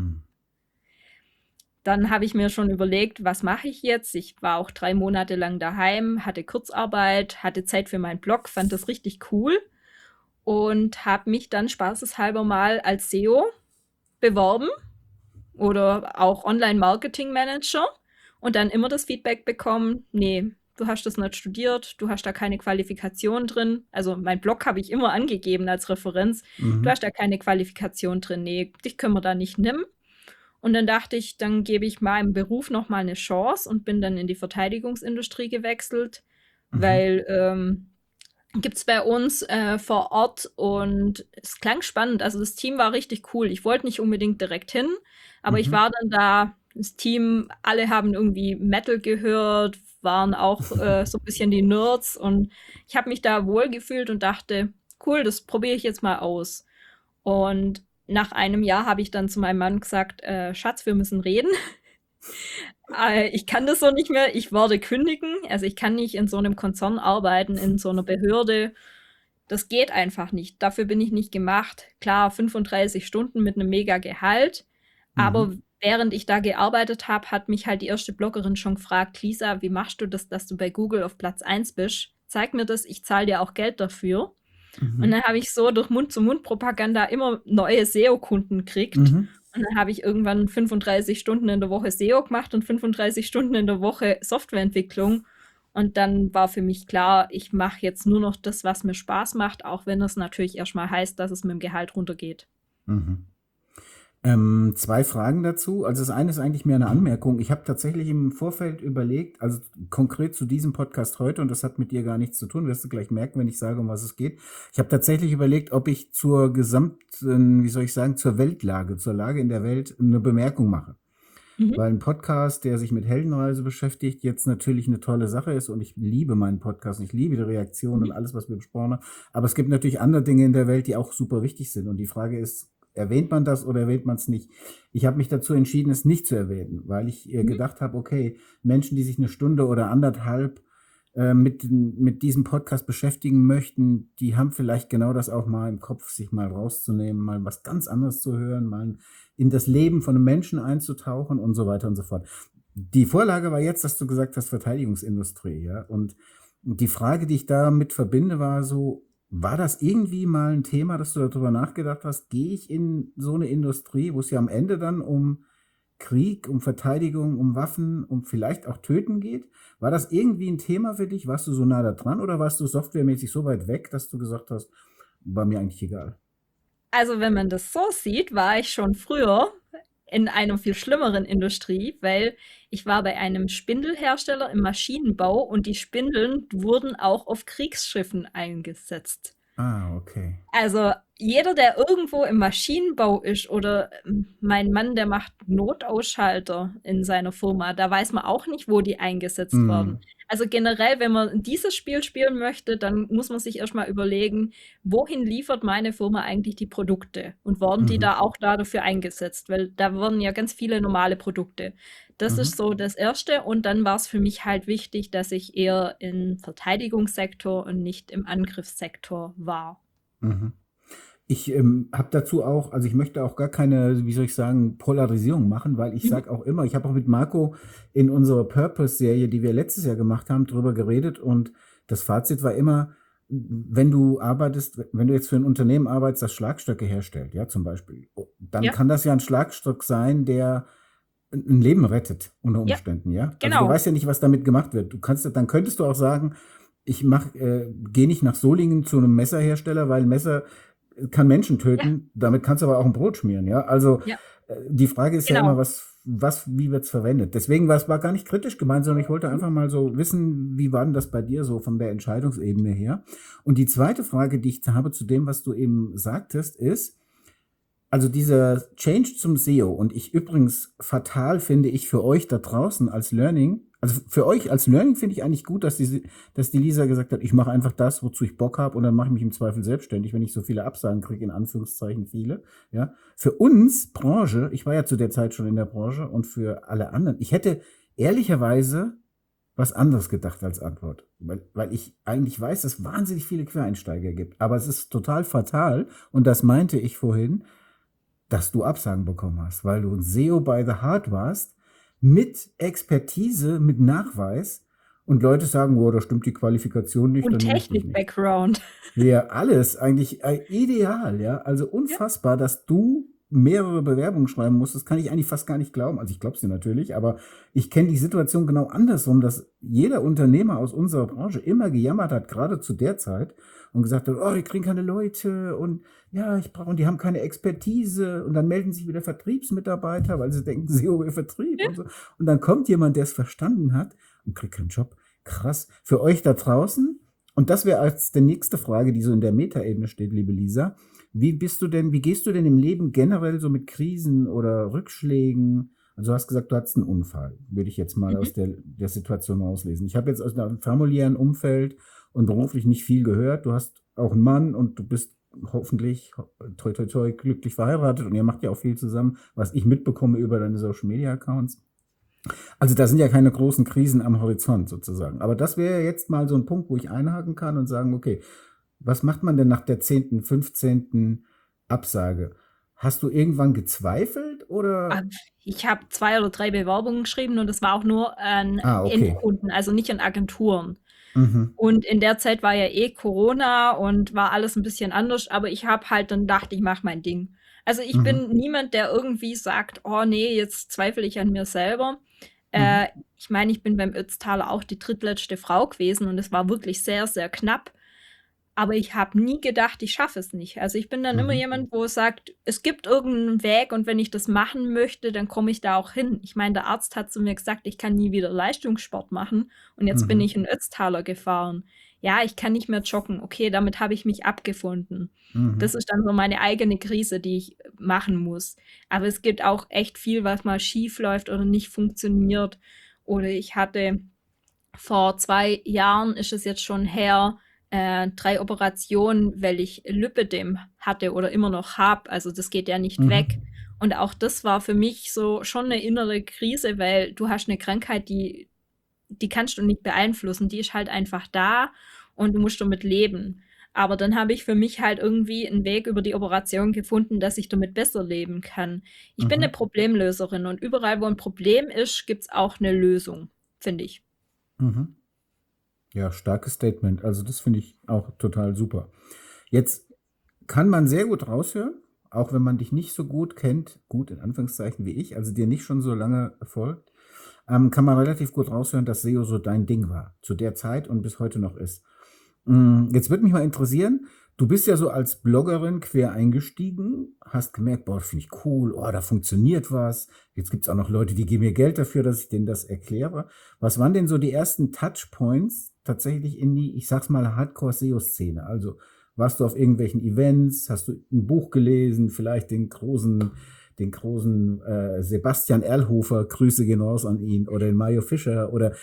Dann habe ich mir schon überlegt, was mache ich jetzt? Ich war auch 3 Monate lang daheim, hatte Kurzarbeit, hatte Zeit für meinen Blog, fand das richtig cool und habe mich dann spaßeshalber mal als SEO beworben oder auch Online-Marketing-Manager und dann immer das Feedback bekommen, nee, du hast das nicht studiert, du hast da keine Qualifikation drin. Also mein Blog habe ich immer angegeben als Referenz. Du hast da keine Qualifikation drin, nee, dich können wir da nicht nehmen. Und dann dachte ich, dann gebe ich meinem Beruf noch mal eine Chance und bin dann in die Verteidigungsindustrie gewechselt, weil gibt es bei uns vor Ort und es klang spannend. Also das Team war richtig cool. Ich wollte nicht unbedingt direkt hin, aber ich war dann da. Das Team, alle haben irgendwie Metal gehört, waren auch so ein bisschen die Nerds und ich habe mich da wohlgefühlt und dachte, cool, das probiere ich jetzt mal aus. Und nach einem Jahr habe ich dann zu meinem Mann gesagt, Schatz, wir müssen reden. Ich kann das so nicht mehr, ich werde kündigen. Also ich kann nicht in so einem Konzern arbeiten, in so einer Behörde. Das geht einfach nicht. Dafür bin ich nicht gemacht. Klar, 35 Stunden mit einem mega Gehalt. Aber während ich da gearbeitet habe, hat mich halt die erste Bloggerin schon gefragt, Lisa, wie machst du das, dass du bei Google auf Platz 1 bist? Zeig mir das, ich zahle dir auch Geld dafür. Und dann habe ich so durch Mund-zu-Mund-Propaganda immer neue SEO-Kunden gekriegt. Und dann habe ich irgendwann 35 Stunden in der Woche SEO gemacht und 35 Stunden in der Woche Softwareentwicklung. Und dann war für mich klar, ich mache jetzt nur noch das, was mir Spaß macht, auch wenn das natürlich erstmal heißt, dass es mit dem Gehalt runtergeht. 2 Fragen dazu. Also das eine ist eigentlich mehr eine Anmerkung. Ich habe tatsächlich im Vorfeld überlegt, also konkret zu diesem Podcast heute, und das hat mit dir gar nichts zu tun, wirst du gleich merken, wenn ich sage, um was es geht. Ich habe tatsächlich überlegt, ob ich zur gesamten, wie soll ich sagen, zur Weltlage, zur Lage in der Welt eine Bemerkung mache. Weil ein Podcast, der sich mit Heldenreise beschäftigt, jetzt natürlich eine tolle Sache ist und ich liebe meinen Podcast, ich liebe die Reaktion und alles, was wir besprochen haben. Aber es gibt natürlich andere Dinge in der Welt, die auch super wichtig sind. Und die Frage ist, erwähnt man das oder erwähnt man es nicht? Ich habe mich dazu entschieden, es nicht zu erwähnen, weil ich gedacht habe, okay, Menschen, die sich eine Stunde oder anderthalb mit diesem Podcast beschäftigen möchten, die haben vielleicht genau das auch mal im Kopf, sich mal rauszunehmen, mal was ganz anderes zu hören, mal in das Leben von einem Menschen einzutauchen und so weiter und so fort. Die Vorlage war jetzt, dass du gesagt hast, Verteidigungsindustrie, ja. Und die Frage, die ich damit verbinde, war so, war das irgendwie mal ein Thema, dass du darüber nachgedacht hast, gehe ich in so eine Industrie, wo es ja am Ende dann um Krieg, um Verteidigung, um Waffen, um vielleicht auch Töten geht? War das irgendwie ein Thema für dich? Warst du so nah da dran oder warst du softwaremäßig so weit weg, dass du gesagt hast, war mir eigentlich egal? Also, wenn man das so sieht, war ich schon früher in einer viel schlimmeren Industrie, weil ich war bei einem Spindelhersteller im Maschinenbau und die Spindeln wurden auch auf Kriegsschiffen eingesetzt. Ah, okay. Also jeder, der irgendwo im Maschinenbau ist oder mein Mann, der macht Notausschalter in seiner Firma, da weiß man auch nicht, wo die eingesetzt werden. Hm. Also generell, wenn man dieses Spiel spielen möchte, dann muss man sich erstmal überlegen, wohin liefert meine Firma eigentlich die Produkte und werden die Mhm. da auch dafür eingesetzt, weil da werden ja ganz viele normale Produkte. Das ist Mhm. so das Erste und dann war es für mich halt wichtig, dass ich eher im Verteidigungssektor und nicht im Angriffssektor war. Mhm. Ich habe dazu auch, also ich möchte auch gar keine, wie soll ich sagen, Polarisierung machen, weil ich Mhm. sage auch immer, ich habe auch mit Marco in unserer Purpose-Serie, die wir letztes Jahr gemacht haben, drüber geredet und das Fazit war immer, wenn du arbeitest, wenn du jetzt für ein Unternehmen arbeitest, das Schlagstöcke herstellt, ja, zum Beispiel, dann Ja, kann das ja ein Schlagstock sein, der ein Leben rettet unter ja, Umständen, ja. Also du genau. weißt ja nicht, was damit gemacht wird. Dann könntest du auch sagen, gehe nicht nach Solingen zu einem Messerhersteller, weil ein Messer kann Menschen Ja, töten. Damit kannst du aber auch ein Brot schmieren, ja. Also ja, die Frage ist ja immer, genau. wie wird's verwendet? Deswegen war gar nicht kritisch gemeint, sondern ich wollte einfach mal so wissen, wie war denn das bei dir so von der Entscheidungsebene her? Und die zweite Frage, die ich habe zu dem, was du eben sagtest, ist, also dieser Change zum SEO und ich übrigens fatal finde ich für euch da draußen als Learning, also für euch als Learning finde ich eigentlich gut, dass die Lisa gesagt hat, ich mache einfach das, wozu ich Bock habe und dann mache ich mich im Zweifel selbstständig, wenn ich so viele Absagen kriege, in Anführungszeichen viele. Ja. Für uns Branche, ich war ja zu der Zeit schon in der Branche und für alle anderen, ich hätte ehrlicherweise was anderes gedacht als Antwort, weil ich eigentlich weiß, dass es wahnsinnig viele Quereinsteiger gibt, aber es ist total fatal und das meinte ich vorhin, dass du Absagen bekommen hast, weil du ein SEO by the Heart warst, mit Expertise, mit Nachweis und Leute sagen, oh, da stimmt die Qualifikation nicht, Und dann nehme ich dich nicht. Technik-Background. Ja, alles eigentlich ideal, ja. Also Ja, unfassbar, dass du mehrere Bewerbungen schreiben musst. Das kann ich eigentlich fast gar nicht glauben. Also ich glaube es dir natürlich, aber ich kenne die Situation genau andersrum, dass jeder Unternehmer aus unserer Branche immer gejammert hat, gerade zu der Zeit, und gesagt hat, oh, die kriegen keine Leute und ja, und die haben keine Expertise und dann melden sich wieder Vertriebsmitarbeiter, weil sie denken, sie über Vertrieb ja. und so. Und dann kommt jemand, der es verstanden hat und kriegt keinen Job. Krass. Für euch da draußen, und das wäre als die nächste Frage, die so in der Metaebene steht, liebe Lisa. Wie gehst du denn im Leben generell so mit Krisen oder Rückschlägen? Also du hast gesagt, du hattest einen Unfall, würde ich jetzt mal aus Mhm. der Situation rauslesen. Ich habe jetzt aus einem familiären Umfeld und beruflich nicht viel gehört. Du hast auch einen Mann und du bist hoffentlich, toi toi toi, glücklich verheiratet und ihr macht ja auch viel zusammen, was ich mitbekomme über deine Social Media Accounts. Also da sind ja keine großen Krisen am Horizont sozusagen. Aber das wäre jetzt mal so ein Punkt, wo ich einhaken kann und sagen, okay, was macht man denn nach der 10., 15. Absage? Hast du irgendwann gezweifelt Ah, oder? Ich habe 2 oder 3 Bewerbungen geschrieben und das war auch nur an Ah, okay. Endkunden, also nicht an Agenturen. Mhm. Und in der Zeit war ja eh Corona und war alles ein bisschen anders, aber ich habe halt dann gedacht, ich mache mein Ding. Also, ich Mhm. bin niemand, der irgendwie sagt: „Oh nee, jetzt zweifle ich an mir selber.“ Mhm. Äh, Ich meine, ich bin beim Ötztaler auch die drittletzte Frau gewesen und es war wirklich sehr, sehr knapp. Aber ich habe nie gedacht, ich schaffe es nicht. Also, ich bin dann immer Mhm. jemand, wo sagt, es gibt irgendeinen Weg und wenn ich das machen möchte, dann komme ich da auch hin. Ich meine, der Arzt hat zu mir gesagt, ich kann nie wieder Leistungssport machen und jetzt bin Mhm. ich in Ötztaler gefahren. Ja, ich kann nicht mehr joggen. Okay, damit habe ich mich abgefunden. Das Mhm. ist dann so meine eigene Krise, die ich machen muss. Aber es gibt auch echt viel, was mal schief läuft oder nicht funktioniert. Oder ich hatte vor 2 Jahren, ist es jetzt schon her, 3 Operationen, weil ich Lipödem hatte oder immer noch habe. Also das geht ja nicht Mhm. weg. Und auch das war für mich so schon eine innere Krise, weil du hast eine Krankheit, die die kannst du nicht beeinflussen. Die ist halt einfach da und du musst damit leben. Aber dann habe ich für mich halt irgendwie einen Weg über die Operation gefunden, dass ich damit besser leben kann. Ich bin eine Mhm. Problemlöserin und überall, wo ein Problem ist, gibt es auch eine Lösung, finde ich. Mhm. Ja, starkes Statement. Also das finde ich auch total super. Jetzt kann man sehr gut raushören, auch wenn man dich nicht so gut kennt, gut in Anführungszeichen wie ich, also dir nicht schon so lange folgt, kann man relativ gut raushören, dass SEO so dein Ding war, zu der Zeit und bis heute noch ist. Jetzt würde mich mal interessieren, du bist ja so als Bloggerin quer eingestiegen, hast gemerkt, boah, finde ich cool, oh, da funktioniert was. Jetzt gibt es auch noch Leute, die geben mir Geld dafür, dass ich denen das erkläre. Was waren denn so die ersten Touchpoints tatsächlich in die, ich sag's mal, Hardcore-SEO-Szene? Also warst du auf irgendwelchen Events, hast du ein Buch gelesen, vielleicht den großen Sebastian Erlhofer, Grüße gehen raus an ihn, oder den Mario Fischer, oder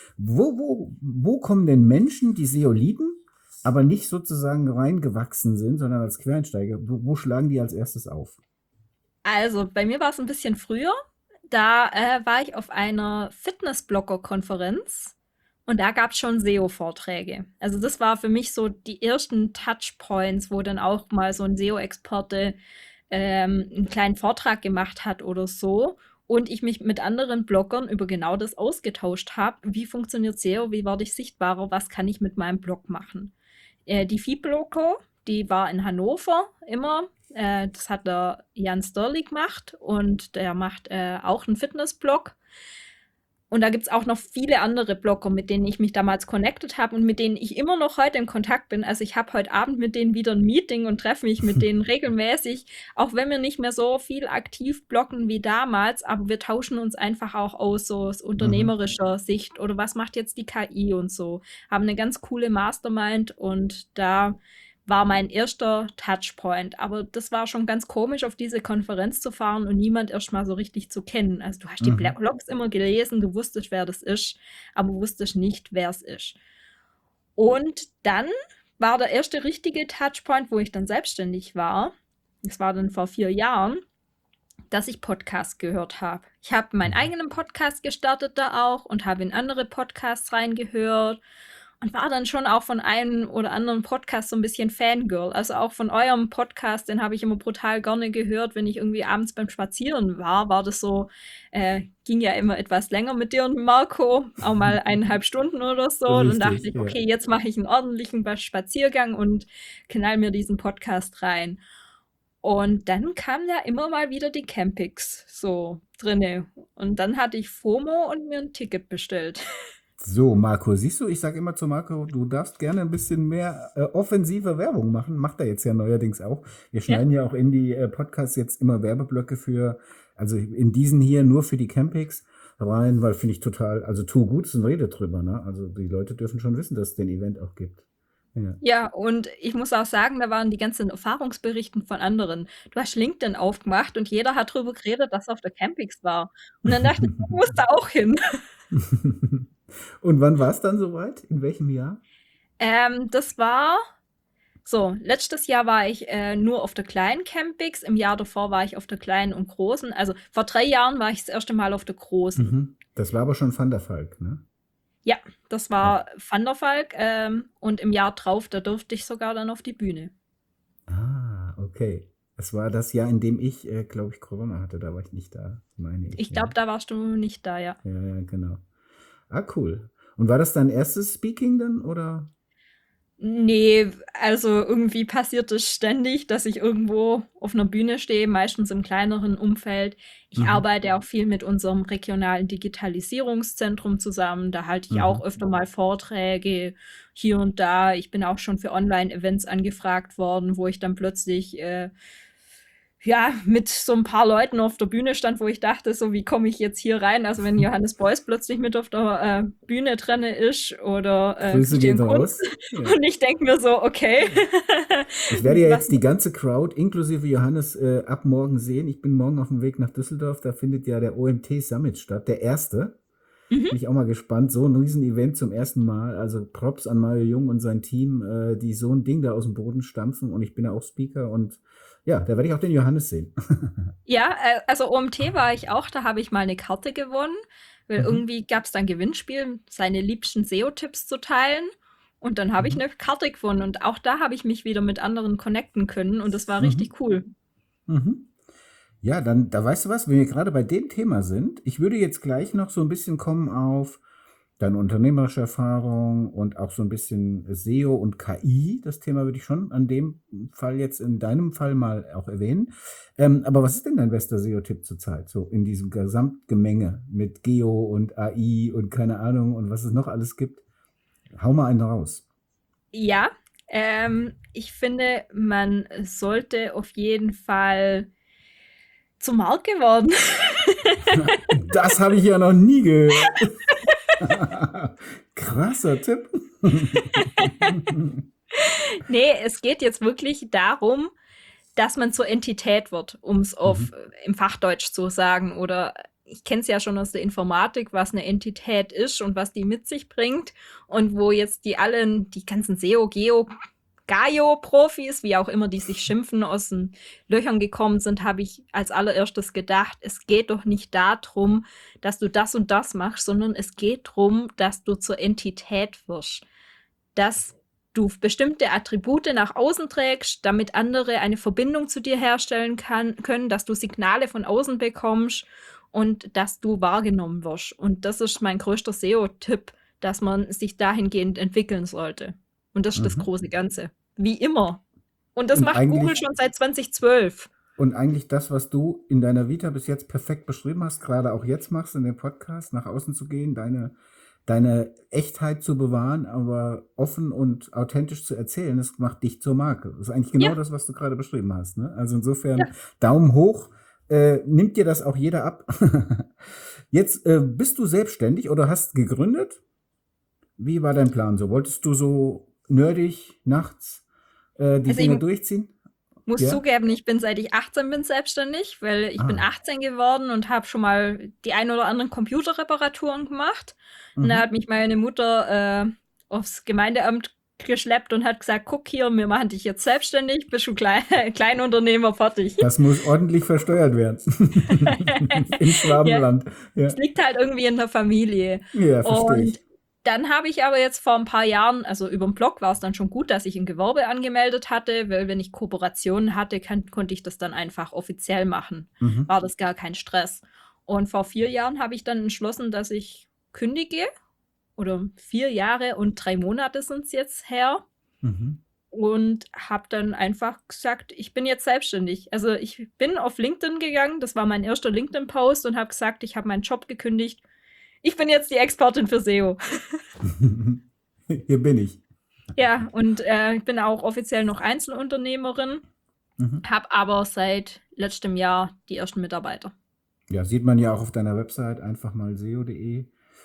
wo kommen denn Menschen, die SEO lieben, aber nicht sozusagen reingewachsen sind, sondern als Quereinsteiger, wo schlagen die als erstes auf? Also, bei mir war es ein bisschen früher. Da war ich auf einer Fitnessblogger-Konferenz und da gab es schon SEO-Vorträge. Also das war für mich so die ersten Touchpoints, wo dann auch mal so ein SEO-Experte einen kleinen Vortrag gemacht hat oder so und ich mich mit anderen Bloggern über genau das ausgetauscht habe. Wie funktioniert SEO? Wie werde ich sichtbarer? Was kann ich mit meinem Blog machen? Die Fibloco, die war in Hannover immer. Das hat der Jan Sterling gemacht und der macht auch einen Fitnessblog. Und da gibt es auch noch viele andere Blogger, mit denen ich mich damals connected habe und mit denen ich immer noch heute in Kontakt bin. Also ich habe heute Abend mit denen wieder ein Meeting und treffe mich mit denen regelmäßig, auch wenn wir nicht mehr so viel aktiv bloggen wie damals, aber wir tauschen uns einfach auch aus, so aus Mhm. unternehmerischer Sicht oder was macht jetzt die KI und so. Haben eine ganz coole Mastermind und da war mein erster Touchpoint. Aber das war schon ganz komisch, auf diese Konferenz zu fahren und niemand erst mal so richtig zu kennen. Also du hast die Mhm. Blogs immer gelesen, du wusstest, wer das ist, aber wusstest nicht, wer es ist. Und dann war der erste richtige Touchpoint, wo ich dann selbstständig war. Das war dann vor 4 Jahren, dass ich Podcasts gehört habe. Ich habe meinen Mhm. eigenen Podcast gestartet da auch und habe in andere Podcasts reingehört und war dann schon auch von einem oder anderen Podcast so ein bisschen Fangirl. Also auch von eurem Podcast, den habe ich immer brutal gerne gehört, wenn ich irgendwie abends beim Spazieren war das so, ging ja immer etwas länger mit dir und Marco, auch mal 1,5 Stunden oder so. Dann dachte Richtig, ich, ja. okay, jetzt mache ich einen ordentlichen Spaziergang und knall mir diesen Podcast rein. Und dann kam da immer mal wieder die Campix so drinne. Und dann hatte ich FOMO und mir ein Ticket bestellt. So, Marco, siehst du, ich sage immer zu Marco, du darfst gerne ein bisschen mehr offensive Werbung machen. Macht er jetzt ja neuerdings auch. Wir Ja. schneiden ja auch in die Podcasts jetzt immer Werbeblöcke für, also in diesen hier nur für die Campings rein, weil finde ich total, also tu Gutes und rede drüber, ne? Also die Leute dürfen schon wissen, dass es den Event auch gibt. Ja. Ja, und ich muss auch sagen, da waren die ganzen Erfahrungsberichten von anderen. Du hast LinkedIn aufgemacht und jeder hat drüber geredet, dass er auf der Campix war. Und dann dachte ich, du musst da auch hin. Und wann war es dann soweit? In welchem Jahr? Das war so, letztes Jahr war ich nur auf der kleinen Campix, im Jahr davor war ich auf der kleinen und großen. Also vor 3 Jahren war ich das erste Mal auf der großen. Mhm. Das war aber schon Van der Valk, ne? Ja, das Ja. war Van der Valk und im Jahr drauf, da durfte ich sogar dann auf die Bühne. Ah, okay. Es war das Jahr, in dem ich, glaube ich, Corona hatte. Da war ich nicht da, meine ich, Ich ja. glaube, da warst du nicht da, ja. Ja, ja, genau. Ah, cool. Und war das dein erstes Speaking dann, oder? Nee, also irgendwie passiert es ständig, dass ich irgendwo auf einer Bühne stehe, meistens im kleineren Umfeld. Ich Mhm. arbeite auch viel mit unserem regionalen Digitalisierungszentrum zusammen. Da halte ich auch Mhm. öfter mal Vorträge hier und da. Ich bin auch schon für Online-Events angefragt worden, wo ich dann plötzlich ja, mit so ein paar Leuten auf der Bühne stand, wo ich dachte, so, wie komme ich jetzt hier rein? Also wenn Johannes Beuys plötzlich mit auf der Bühne drinne ist oder Grüße Christian gehen Kunz raus. Ja. und ich denke mir so, okay, Ich werde ja was jetzt die ganze Crowd inklusive Johannes ab morgen sehen. Ich bin morgen auf dem Weg nach Düsseldorf. Da findet ja der OMT Summit statt, der erste. mhm. Bin ich auch mal gespannt. So ein Riesen-Event zum ersten Mal. Also Props an Mario Jung und sein Team, die so ein Ding da aus dem Boden stampfen. Und ich bin ja auch Speaker. Und ja, da werde ich auch den Johannes sehen. Ja, also OMT war ich auch, da habe ich mal eine Karte gewonnen. weil Mhm. irgendwie gab es dann ein Gewinnspiel, seine liebsten SEO-Tipps zu teilen. Und dann habe ich Mhm. eine Karte gewonnen. Und auch da habe ich mich wieder mit anderen connecten können. Und das war Mhm. richtig cool. Mhm. Ja, dann, da weißt du was, wenn wir gerade bei dem Thema sind, ich würde jetzt gleich noch so ein bisschen kommen auf deine unternehmerische Erfahrung und auch so ein bisschen SEO und KI. Das Thema würde ich schon an dem Fall jetzt in deinem Fall mal auch erwähnen. Aber was ist denn dein bester SEO-Tipp zurzeit, so in diesem Gesamtgemenge mit Geo und AI und keine Ahnung und was es noch alles gibt? Hau mal einen raus. Ja, ich finde, man sollte auf jeden Fall zur Marke werden. Das habe ich ja noch nie gehört. Krasser Tipp. Nee, es geht jetzt wirklich darum, dass man zur Entität wird, um es auf Mhm. im Fachdeutsch zu sagen. Oder ich kenne es ja schon aus der Informatik, was eine Entität ist und was die mit sich bringt. Und wo jetzt die ganzen SEO, Geo, Gaio-Profis, wie auch immer die sich schimpfen, aus den Löchern gekommen sind, habe ich als allererstes gedacht, es geht doch nicht darum, dass du das und das machst, sondern es geht darum, dass du zur Entität wirst. Dass du bestimmte Attribute nach außen trägst, damit andere eine Verbindung zu dir herstellen können, dass du Signale von außen bekommst und dass du wahrgenommen wirst. Und das ist mein größter SEO-Tipp, dass man sich dahingehend entwickeln sollte. Und das ist das Mhm. große Ganze. Wie immer. Und das Und macht Google eigentlich, schon seit 2012. und eigentlich das, was du in deiner Vita bis jetzt perfekt beschrieben hast, gerade auch jetzt machst in dem Podcast, nach außen zu gehen, deine Echtheit zu bewahren, aber offen und authentisch zu erzählen, das macht dich zur Marke. Das ist eigentlich genau Ja, das, was du gerade beschrieben hast. Ne? Also insofern ja. Daumen hoch. Nimmt dir das auch jeder ab. Jetzt bist du selbstständig oder hast gegründet? Wie war dein Plan so? Wolltest du so nerdig nachts die Also ich Dinge durchziehen? muss Ja? zugeben, ich bin seit ich 18 bin selbstständig, weil ich bin Ah. 18 geworden und habe schon mal die ein oder anderen Computerreparaturen gemacht. Und da Mhm. hat mich meine Mutter aufs Gemeindeamt geschleppt und hat gesagt, guck hier, wir machen dich jetzt selbstständig, bist du Kleinunternehmer, fertig. Das muss ordentlich versteuert werden. Im Ja, Schwabenland. Ja, es liegt halt irgendwie in der Familie. ja, verstehe Und ich. dann habe ich aber jetzt vor ein paar Jahren, also über den Blog war es dann schon gut, dass ich ein Gewerbe angemeldet hatte, weil wenn ich Kooperationen hatte, konnte ich das dann einfach offiziell machen. Mhm. War das gar kein Stress. Und vor 4 Jahren habe ich dann entschlossen, dass ich kündige. Oder 4 Jahre und 3 Monate sind es jetzt her. Mhm. Und habe dann einfach gesagt, ich bin jetzt selbstständig. Also ich bin auf LinkedIn gegangen, das war mein erster LinkedIn-Post und habe gesagt, ich habe meinen Job gekündigt. Ich bin jetzt die Expertin für SEO. Hier bin ich. Ja, und ich bin auch offiziell noch Einzelunternehmerin, Mhm. habe aber seit letztem Jahr die ersten Mitarbeiter. Ja, sieht man ja auch auf deiner Website, einfach mal seo.de.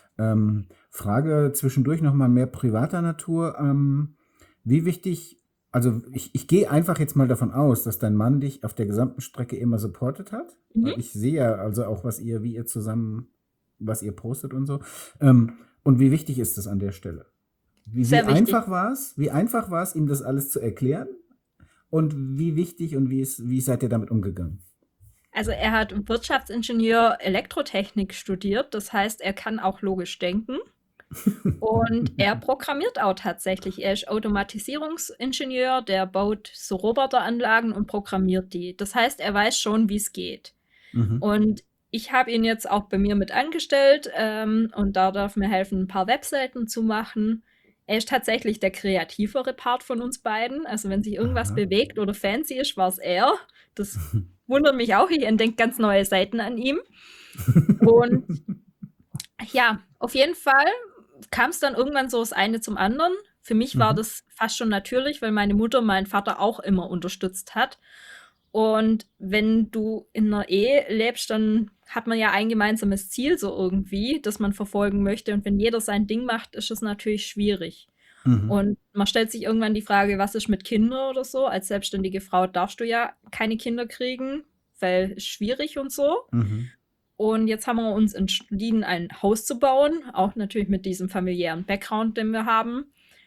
Frage zwischendurch nochmal mehr privater Natur. Wie wichtig, also ich gehe einfach jetzt mal davon aus, dass dein Mann dich auf der gesamten Strecke immer supportet hat. Weil Mhm. ich sehe ja also auch, wie ihr zusammen, was ihr postet und so. Und wie wichtig ist das an der Stelle? Wie Sehr wichtig. einfach war es? Wie einfach war es, ihm das alles zu erklären? Und wie wichtig und wie seid ihr damit umgegangen? Also er hat Wirtschaftsingenieur Elektrotechnik studiert, das heißt, er kann auch logisch denken. Und er programmiert auch tatsächlich. Er ist Automatisierungsingenieur, der baut so Roboteranlagen und programmiert die. Das heißt, er weiß schon, wie es geht. Mhm. Und ich habe ihn jetzt auch bei mir mit angestellt und da darf mir helfen, ein paar Webseiten zu machen. Er ist tatsächlich der kreativere Part von uns beiden. Also wenn sich irgendwas Aha. bewegt oder fancy ist, war es er. Das wundert mich auch. Ich entdecke ganz neue Seiten an ihm. Und ja, auf jeden Fall kam es dann irgendwann so das eine zum anderen. Für mich war Mhm. das fast schon natürlich, weil meine Mutter meinen Vater auch immer unterstützt hat. Und wenn du in einer Ehe lebst, dann hat man ja ein gemeinsames Ziel so irgendwie, das man verfolgen möchte. Und wenn jeder sein Ding macht, ist es natürlich schwierig. Mhm. Und man stellt sich irgendwann die Frage, was ist mit Kindern oder so? Als selbstständige Frau darfst du ja keine Kinder kriegen, weil es schwierig und so. Mhm. Und jetzt haben wir uns entschieden, ein Haus zu bauen, auch natürlich mit diesem familiären Background, den wir haben.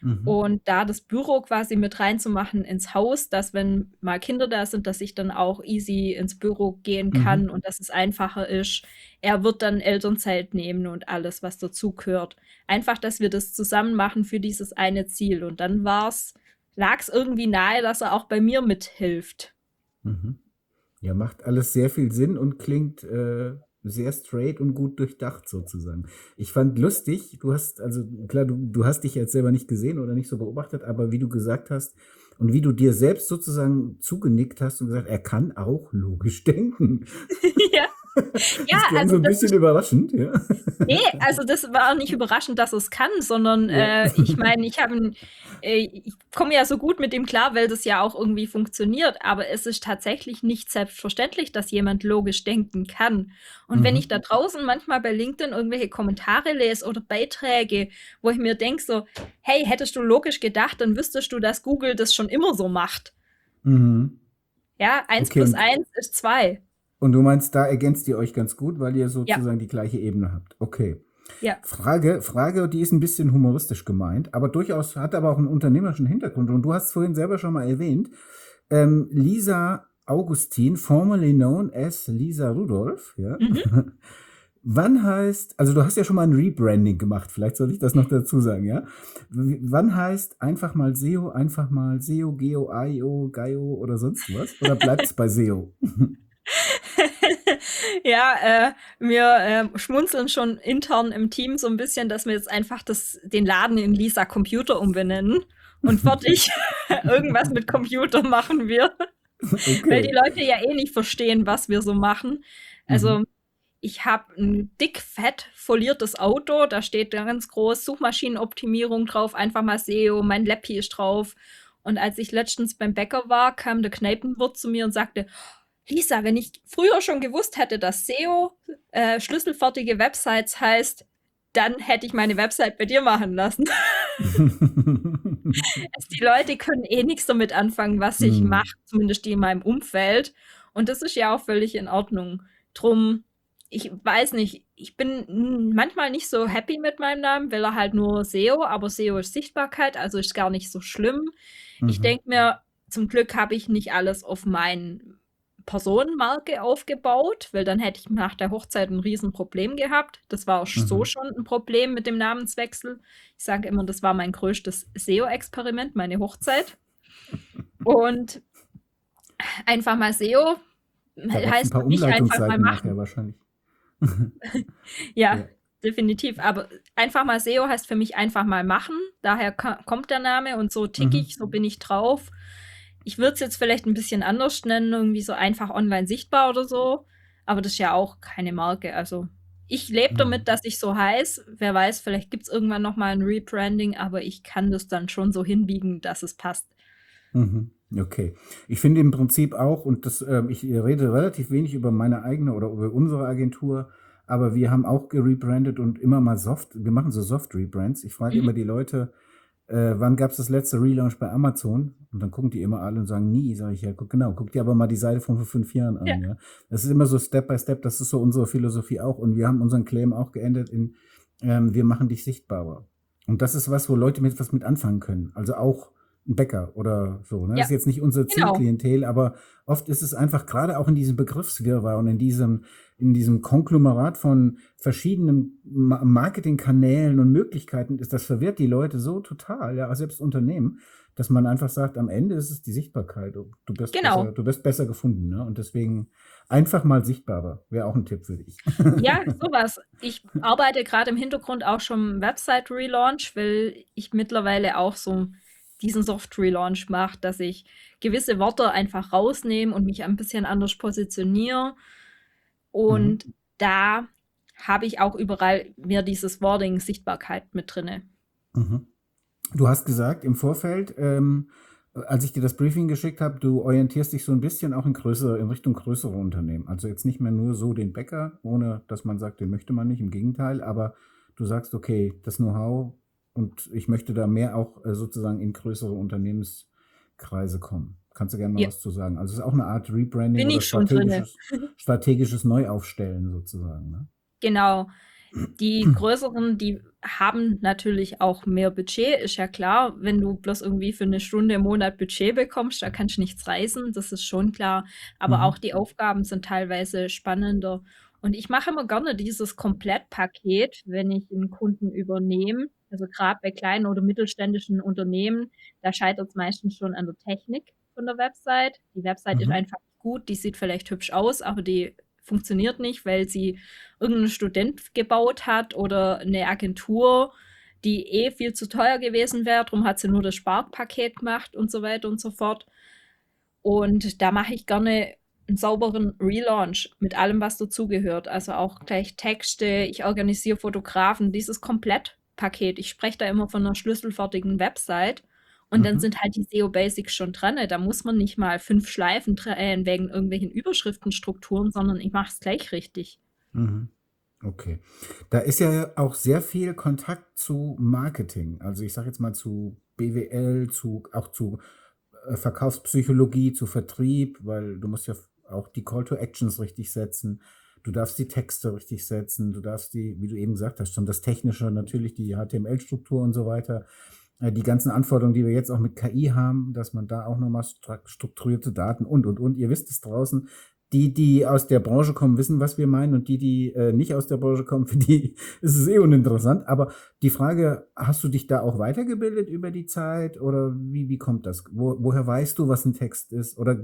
Mhm. Und da das Büro quasi mit reinzumachen ins Haus, dass wenn mal Kinder da sind, dass ich dann auch easy ins Büro gehen Mhm. kann und dass es einfacher ist. Er wird dann Elternzeit nehmen und alles, was dazugehört. Einfach, dass wir das zusammen machen für dieses eine Ziel. Und dann lag es irgendwie nahe, dass er auch bei mir mithilft. Mhm. Ja, macht alles sehr viel Sinn und klingt sehr straight und gut durchdacht sozusagen. Ich fand lustig, du hast, also klar, du hast dich jetzt selber nicht gesehen oder nicht so beobachtet, aber wie du gesagt hast und wie du dir selbst sozusagen zugenickt hast und gesagt, er kann auch logisch denken. Ja. Ja, Das klang also so ein das bisschen überraschend, ja. nee, also das war nicht überraschend, dass es kann, sondern Ja. ich meine, ich komme ja so gut mit dem klar, weil das ja auch irgendwie funktioniert, aber es ist tatsächlich nicht selbstverständlich, dass jemand logisch denken kann. Und wenn ich Mhm. da draußen manchmal bei LinkedIn irgendwelche Kommentare lese oder Beiträge, wo ich mir denke so, hey, hättest du logisch gedacht, dann wüsstest du, dass Google das schon immer so macht. Mhm. Ja, eins Okay, plus eins ist zwei. und du meinst, da ergänzt ihr euch ganz gut, weil ihr Ja, sozusagen die gleiche Ebene habt. Okay. ja. Frage, die ist ein bisschen humoristisch gemeint, aber durchaus hat aber auch einen unternehmerischen Hintergrund. Und du hast vorhin selber schon mal erwähnt, Lisa Augustin, formerly known as Lisa Rudolph, ja. Mhm. Wann heißt, also du hast ja schon mal ein Rebranding gemacht, vielleicht soll ich das noch dazu sagen, ja? Wann heißt einfach mal SEO, Geo, AIO, Gaio oder sonst was? Oder bleibt's bei SEO? Ja, wir schmunzeln schon intern im Team so ein bisschen, dass wir jetzt einfach den Laden in Lisa Computer umbenennen und fertig. Irgendwas mit Computer machen wir, weil die Okay. Leute ja eh nicht verstehen, was wir so machen. Mhm. Also ich habe ein dick fett foliertes Auto, da steht ganz groß Suchmaschinenoptimierung drauf, einfach mal SEO, mein Läppi ist drauf. Und als ich letztens beim Bäcker war, kam der Kneipenwirt zu mir und sagte, Lisa, wenn ich früher schon gewusst hätte, dass SEO schlüsselfertige Websites heißt, dann hätte ich meine Website bei dir machen lassen. Also die Leute können eh nichts damit anfangen, was ich Hm. mache, zumindest die in meinem Umfeld. Und das ist ja auch völlig in Ordnung. Drum, ich weiß nicht, ich bin manchmal nicht so happy mit meinem Namen, will er halt nur SEO, aber SEO ist Sichtbarkeit, also ist gar nicht so schlimm. Ich Mhm. denke mir, zum Glück habe ich nicht alles auf meine Personenmarke aufgebaut, weil dann hätte ich nach der Hochzeit ein Riesenproblem gehabt. Das war auch so Mhm. schon ein Problem mit dem Namenswechsel. Ich sage immer, das war mein größtes SEO-Experiment, meine Hochzeit. Und einfach mal SEO Da gab es ein heißt paar für mich einfach mal Umleitungsseiten nachher machen. wahrscheinlich. Ja, Ja. definitiv. Aber einfach mal SEO heißt für mich einfach mal machen. Daher kommt der Name und so tick Mhm. ich, so bin ich drauf. Ich würde es jetzt vielleicht ein bisschen anders nennen, irgendwie so einfach online sichtbar oder so. Aber das ist ja auch keine Marke. Also ich lebe damit, Mhm. dass ich so heiß. Wer weiß, vielleicht gibt es irgendwann noch mal ein Rebranding, aber ich kann das dann schon so hinbiegen, dass es passt. Mhm. Okay. Ich finde im Prinzip auch, und das, ich rede relativ wenig über meine eigene oder über unsere Agentur, aber wir haben auch gerebrandet und immer mal wir machen so Soft-Rebrands. Ich frage Mhm. immer die Leute, wann gab es das letzte Relaunch bei Amazon? Und dann gucken die immer alle und sagen, nie. Sage ich, ja, guck dir aber mal die Seite von vor 5 Jahren Ja, an, ja. Das ist immer so Step by Step, das ist so unsere Philosophie auch. Und wir haben unseren Claim auch geändert in, wir machen dich sichtbarer. Und das ist was, wo Leute was mit anfangen können. Also auch ein Bäcker oder so. Ne? Das ja, ist jetzt nicht unser genau. Zielklientel, aber oft ist es einfach gerade auch in diesem Begriffswirrwarr und in diesem Konglomerat von verschiedenen Marketingkanälen und Möglichkeiten, das verwirrt die Leute so total, ja, selbst Unternehmen, dass man einfach sagt, am Ende ist es die Sichtbarkeit. Genau. Du wirst besser gefunden, ne? Und deswegen einfach mal sichtbarer, wäre auch ein Tipp für dich. Ja, sowas. Ich arbeite gerade im Hintergrund auch schon im Website-Relaunch, weil ich mittlerweile auch so diesen Soft-Relaunch mache, dass ich gewisse Worte einfach rausnehme und mich ein bisschen anders positioniere. Mhm. Und da habe ich auch überall mir dieses Wording Sichtbarkeit mit drinne. Mhm. Du hast gesagt im Vorfeld, als ich dir das Briefing geschickt habe, du orientierst dich so ein bisschen auch in Richtung größere Unternehmen. Also jetzt nicht mehr nur so den Bäcker, ohne dass man sagt, den möchte man nicht, im Gegenteil, aber du sagst, okay, das Know-how und ich möchte da mehr auch sozusagen in größere Unternehmenskreise kommen. Kannst du gerne mal Ja, was zu sagen? Also es ist auch eine Art Rebranding bin oder ich schon drinne. strategisches Neuaufstellen sozusagen. Ne? Genau. Die größeren, die haben natürlich auch mehr Budget, ist ja klar. Wenn du bloß irgendwie für eine Stunde im Monat Budget bekommst, da kannst du nichts reißen, das ist schon klar. Aber auch Mhm. die Aufgaben sind teilweise spannender. Und ich mache immer gerne dieses Komplettpaket, wenn ich einen Kunden übernehme. Also gerade bei kleinen oder mittelständischen Unternehmen, da scheitert es meistens schon an der Technik von der Website. Die Website ist Mhm. einfach gut, die sieht vielleicht hübsch aus, aber die funktioniert nicht, weil sie irgendein Student gebaut hat oder eine Agentur, die eh viel zu teuer gewesen wäre. Darum hat sie nur das Sparpaket gemacht und so weiter und so fort. Und da mache ich gerne einen sauberen Relaunch mit allem, was dazugehört. Also auch gleich Texte, ich organisiere Fotografen, dieses Komplettpaket. Ich spreche da immer von einer schlüsselfertigen Website. Und dann Mhm. sind halt die SEO-Basics schon dran. Da muss man nicht mal 5 Schleifen drehen wegen irgendwelchen Überschriftenstrukturen, sondern ich mache es gleich richtig. Mhm. Okay. Da ist ja auch sehr viel Kontakt zu Marketing. Also ich sage jetzt mal zu BWL, auch zu Verkaufspsychologie, zu Vertrieb, weil du musst ja auch die Call to Actions richtig setzen. Du darfst die Texte richtig setzen. Du darfst wie du eben gesagt hast, schon das Technische, natürlich die HTML-Struktur und so weiter. Die ganzen Anforderungen, die wir jetzt auch mit KI haben, dass man da auch nochmal strukturierte Daten und. Ihr wisst es draußen, die aus der Branche kommen, wissen, was wir meinen, und die nicht aus der Branche kommen, für die ist es eh uninteressant. Aber die Frage, hast du dich da auch weitergebildet über die Zeit oder wie kommt das? Woher weißt du, was ein Text ist? Oder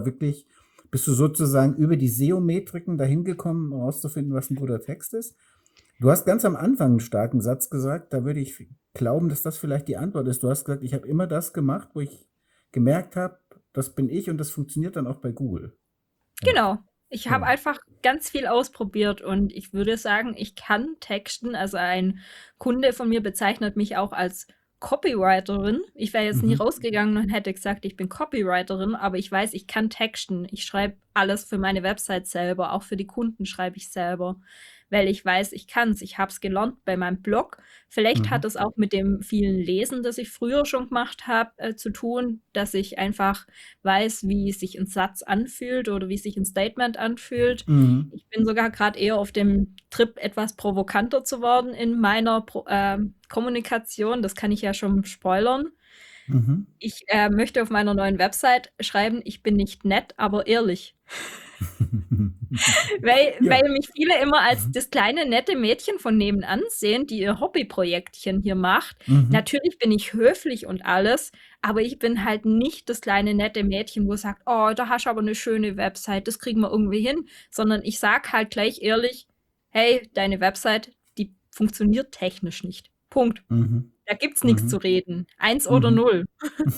bist du sozusagen über die SEO-Metriken dahin gekommen, herauszufinden, was ein guter Text ist? Du hast ganz am Anfang einen starken Satz gesagt, da würde ich glauben, dass das vielleicht die Antwort ist. Du hast gesagt, ich habe immer das gemacht, wo ich gemerkt habe, das bin ich und das funktioniert dann auch bei Google. Ja, Genau. Ich habe ja. einfach ganz viel ausprobiert und ich würde sagen, ich kann texten. Also ein Kunde von mir bezeichnet mich auch als Copywriterin. Ich wäre jetzt nie Mhm. rausgegangen und hätte gesagt, ich bin Copywriterin, aber ich weiß, ich kann texten. Ich schreibe alles für meine Website selber, auch für die Kunden schreibe ich selber, weil ich weiß, ich kann es. Ich habe es gelernt bei meinem Blog. Vielleicht Mhm. hat es auch mit dem vielen Lesen, das ich früher schon gemacht habe, zu tun, dass ich einfach weiß, wie sich ein Satz anfühlt oder wie sich ein Statement anfühlt. Mhm. Ich bin sogar gerade eher auf dem Trip, etwas provokanter zu werden in meiner Kommunikation. Das kann ich ja schon spoilern. Mhm. Ich möchte auf meiner neuen Website schreiben, ich bin nicht nett, aber ehrlich. Ja. Weil mich viele immer als Mhm. das kleine nette Mädchen von nebenan sehen, die ihr Hobbyprojektchen hier macht. Mhm. Natürlich bin ich höflich und alles, aber ich bin halt nicht das kleine nette Mädchen, wo sagt, oh, da hast du aber eine schöne Website, das kriegen wir irgendwie hin, sondern ich sag halt gleich ehrlich, hey, deine Website, die funktioniert technisch nicht. Punkt. Mhm. Da gibt's nichts zu Mhm. reden. 1 oder Mhm. 0.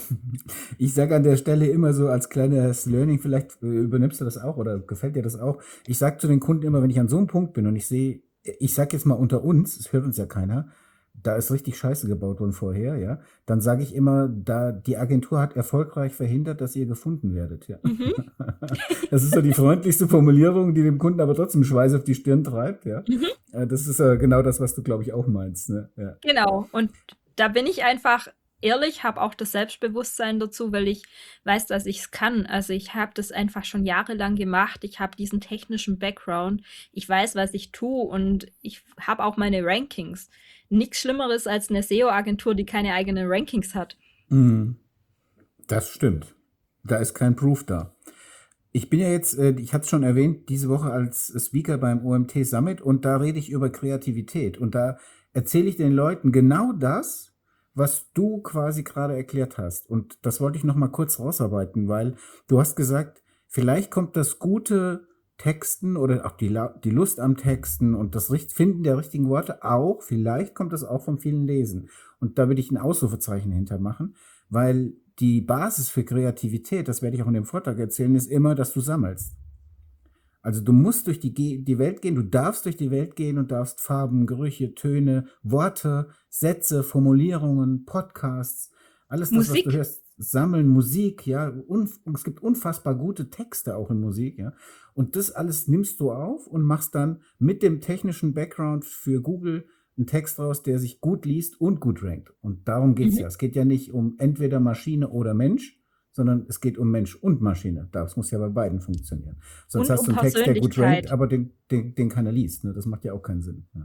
Ich sage an der Stelle immer so als kleines Learning, vielleicht übernimmst du das auch oder gefällt dir das auch. Ich sage zu den Kunden immer, wenn ich an so einem Punkt bin und ich sage jetzt mal unter uns, es hört uns ja keiner, da ist richtig Scheiße gebaut worden vorher, ja, dann sage ich immer, da die Agentur hat erfolgreich verhindert, dass ihr gefunden werdet, ja. Mhm. Das ist so die freundlichste Formulierung, die dem Kunden aber trotzdem Schweiß auf die Stirn treibt, ja. Mhm. Das ist genau das, was du, glaube ich, auch meinst, ne? Ja. Genau. Und da bin ich einfach ehrlich, habe auch das Selbstbewusstsein dazu, weil ich weiß, dass ich es kann. Also ich habe das einfach schon jahrelang gemacht. Ich habe diesen technischen Background. Ich weiß, was ich tue und ich habe auch meine Rankings. Nichts Schlimmeres als eine SEO-Agentur, die keine eigenen Rankings hat. Mhm. Das stimmt. Da ist kein Proof da. Ich bin ja jetzt, ich hatte es schon erwähnt, diese Woche als Speaker beim OMT Summit, und da rede ich über Kreativität und da erzähle ich den Leuten genau das, was du quasi gerade erklärt hast. Und das wollte ich noch mal kurz rausarbeiten, weil du hast gesagt, vielleicht kommt das gute Texten oder auch die Lust am Texten und das Finden der richtigen Worte auch, vielleicht kommt das auch vom vielen Lesen. Und da würde ich ein Ausrufezeichen hintermachen, weil die Basis für Kreativität, das werde ich auch in dem Vortrag erzählen, ist immer, dass du sammelst. Also du musst durch die Welt gehen, du darfst durch die Welt gehen und darfst Farben, Gerüche, Töne, Worte, Sätze, Formulierungen, Podcasts, alles das, was du Musik. hörst, sammeln, Musik, ja, es gibt unfassbar gute Texte auch in Musik, ja. Und das alles nimmst du auf und machst dann mit dem technischen Background für Google einen Text raus, der sich gut liest und gut rankt. Und darum geht's Mhm. ja. Es geht ja nicht um entweder Maschine oder Mensch, sondern es geht um Mensch und Maschine. Das muss ja bei beiden funktionieren. Sonst Und hast um du einen Text, der gut rankt, Persönlichkeit. aber den keiner liest. Ne? Das macht ja auch keinen Sinn. Ja.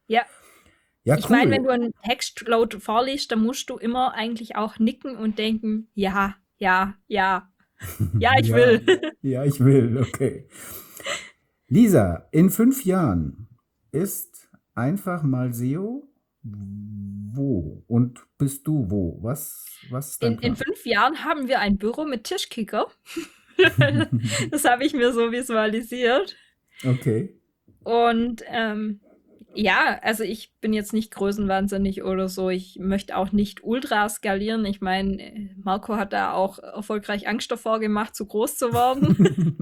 Ja, Ja, ich meine, wenn cool. du einen Text laut vorliest, dann musst du immer eigentlich auch nicken und denken, ja, ja, ja, ja, ich will. Ja, ja, ich will, okay. Lisa, in 5 Jahren ist einfach mal SEO wo? Und bist du wo? Was ist dein In Plan? 5 Jahren haben wir ein Büro mit Tischkicker. Das habe ich mir so visualisiert. Okay. Und ja, also ich bin jetzt nicht größenwahnsinnig oder so. Ich möchte auch nicht ultra skalieren. Ich meine, Marco hat da auch erfolgreich Angst davor gemacht, zu groß zu werden.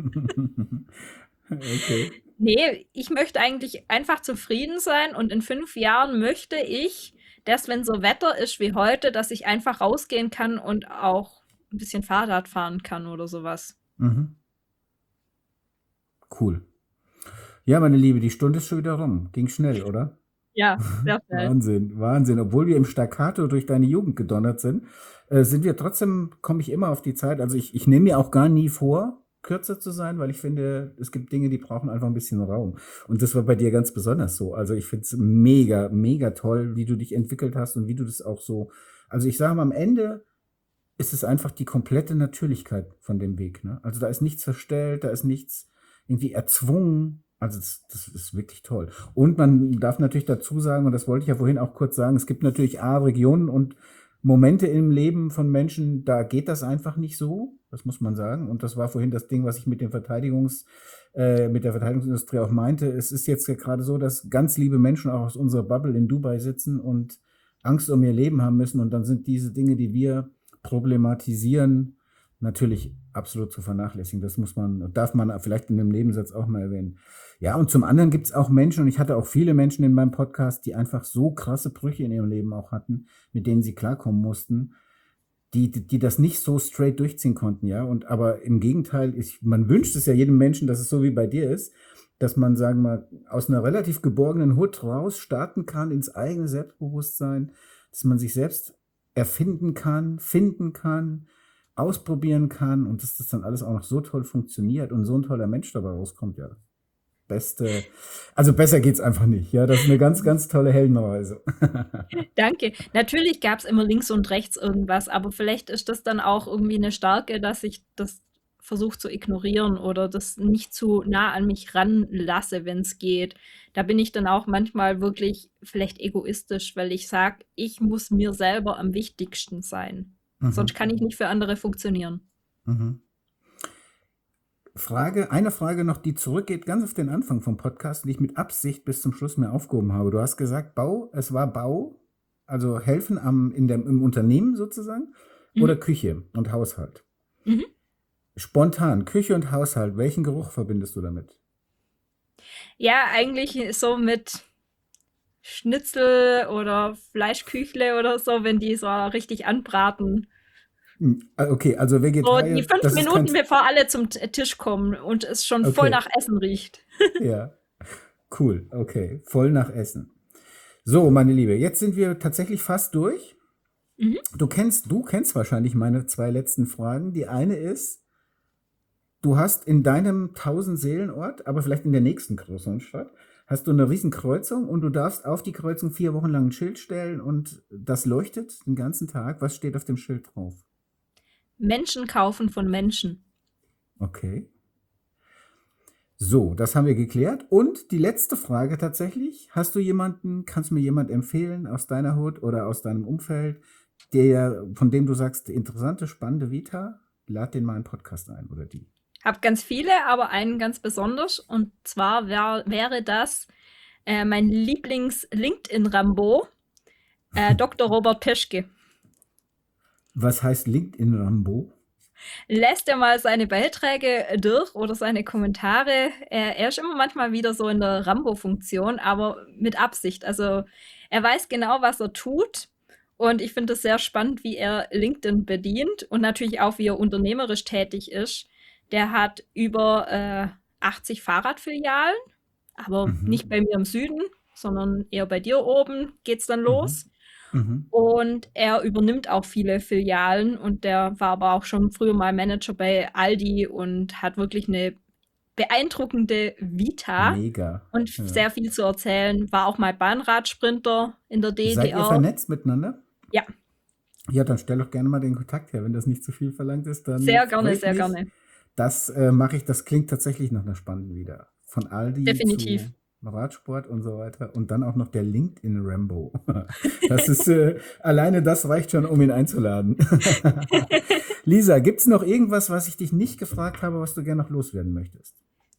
Okay. Nee, ich möchte eigentlich einfach zufrieden sein und in 5 Jahren möchte ich, dass wenn so Wetter ist wie heute, dass ich einfach rausgehen kann und auch ein bisschen Fahrrad fahren kann oder sowas. Mhm. Cool. Ja, meine Liebe, die Stunde ist schon wieder rum. Ging schnell, oder? Ja, sehr schnell. Wahnsinn, Wahnsinn. Obwohl wir im Staccato durch deine Jugend gedonnert sind, sind wir trotzdem, komme ich immer auf die Zeit. Also ich nehme mir auch gar nie vor, kürzer zu sein, weil ich finde, es gibt Dinge, die brauchen einfach ein bisschen Raum. Und das war bei dir ganz besonders so. Also ich finde es mega, mega toll, wie du dich entwickelt hast und wie du das auch so. Also ich sage mal, am Ende ist es einfach die komplette Natürlichkeit von dem Weg. Ne? Also da ist nichts verstellt, da ist nichts irgendwie erzwungen. Also das ist wirklich toll. Und man darf natürlich dazu sagen, und das wollte ich ja vorhin auch kurz sagen, es gibt natürlich Regionen und Momente im Leben von Menschen, da geht das einfach nicht so. Das muss man sagen. Und das war vorhin das Ding, was ich mit mit der Verteidigungsindustrie auch meinte. Es ist jetzt ja gerade so, dass ganz liebe Menschen auch aus unserer Bubble in Dubai sitzen und Angst um ihr Leben haben müssen. Und dann sind diese Dinge, die wir problematisieren, natürlich absolut zu vernachlässigen. Darf man vielleicht in einem Nebensatz auch mal erwähnen. Ja, und zum anderen gibt es auch Menschen, und ich hatte auch viele Menschen in meinem Podcast, die einfach so krasse Brüche in ihrem Leben auch hatten, mit denen sie klarkommen mussten, die das nicht so straight durchziehen konnten, ja. Aber im Gegenteil, man wünscht es ja jedem Menschen, dass es so wie bei dir ist, dass man, sagen wir mal, aus einer relativ geborgenen Hut raus starten kann ins eigene Selbstbewusstsein, dass man sich selbst erfinden kann, finden kann, ausprobieren kann und dass das dann alles auch noch so toll funktioniert und so ein toller Mensch dabei rauskommt, ja. Also besser geht's einfach nicht, ja. Das ist eine ganz, ganz tolle Heldenreise. Danke. Natürlich gab es immer links und rechts irgendwas, aber vielleicht ist das dann auch irgendwie eine Stärke, dass ich das versuche zu ignorieren oder das nicht zu nah an mich ranlasse, wenn es geht. Da bin ich dann auch manchmal wirklich vielleicht egoistisch, weil ich sage, ich muss mir selber am wichtigsten sein. Sonst Mhm, kann ich nicht für andere funktionieren. mhm. Eine Frage noch, die zurückgeht ganz auf den Anfang vom Podcast, die ich mit Absicht bis zum Schluss mir aufgehoben habe. Du hast gesagt, es war Bau, also helfen im Unternehmen sozusagen, oder Mhm. Küche und Haushalt. Mhm. Spontan, Küche und Haushalt, welchen Geruch verbindest du damit? Ja, eigentlich so mit Schnitzel oder Fleischküchle oder so, wenn die so richtig anbraten. Okay, also So die Vegetarier, fünf das ist kein. Minuten, bevor alle zum Tisch kommen und es schon voll Okay, nach Essen riecht. ja, cool, okay, voll nach Essen. So, meine Liebe, jetzt sind wir tatsächlich fast durch. Mhm. Du kennst wahrscheinlich meine zwei letzten Fragen. Die eine ist, du hast in deinem 1000-Seelen-Ort, aber vielleicht in der nächsten größeren Stadt, hast du eine riesen Kreuzung und du darfst auf die Kreuzung 4 Wochen lang ein Schild stellen und das leuchtet den ganzen Tag. Was steht auf dem Schild drauf? Menschen kaufen von Menschen. Okay. So, das haben wir geklärt. Und die letzte Frage tatsächlich. Kannst du mir jemand empfehlen aus deiner Hut oder aus deinem Umfeld, von dem du sagst, interessante, spannende Vita? Lad den mal in einen Podcast ein oder die. Hab ganz viele, aber einen ganz besonders. Und zwar wäre das mein Lieblings-LinkedIn-Rambo, Dr. Robert Peschke. Was heißt LinkedIn Rambo? Lässt er mal seine Beiträge durch oder seine Kommentare. Er ist immer manchmal wieder so in der Rambo-Funktion, aber mit Absicht. Also er weiß genau, was er tut. Und ich finde es sehr spannend, wie er LinkedIn bedient und natürlich auch, wie er unternehmerisch tätig ist. Der hat über 80 Fahrradfilialen, aber nicht Mhm. bei mir im Süden, sondern eher bei dir oben geht's dann Mhm. los. Mhm. Und er übernimmt auch viele Filialen und der war aber auch schon früher mal Manager bei Aldi und hat wirklich eine beeindruckende Vita Mega. und Ja. sehr viel zu erzählen. War auch mal Bahnradsprinter in der Seid ihr DDR. vernetzt miteinander? Ja, Ja, dann stell doch gerne mal den Kontakt her. Wenn das nicht zu viel verlangt ist, dann sehr freue gerne, ich sehr mich. gerne. Das mache ich. Das klingt tatsächlich nach einer spannenden wieder. Von Aldi Definitiv. zu Radsport und so weiter. Und dann auch noch der LinkedIn Rambo. Das ist, alleine das reicht schon, um ihn einzuladen. Lisa, gibt es noch irgendwas, was ich dich nicht gefragt habe, was du gerne noch loswerden möchtest?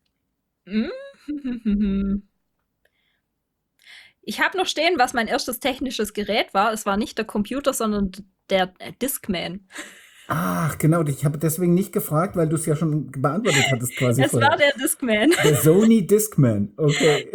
Ich habe noch stehen, was mein erstes technisches Gerät war. Es war nicht der Computer, sondern der Discman. Ach, genau. Ich habe deswegen nicht gefragt, weil du es ja schon beantwortet hattest quasi Es vorher. war der Discman. Der Sony Discman, okay.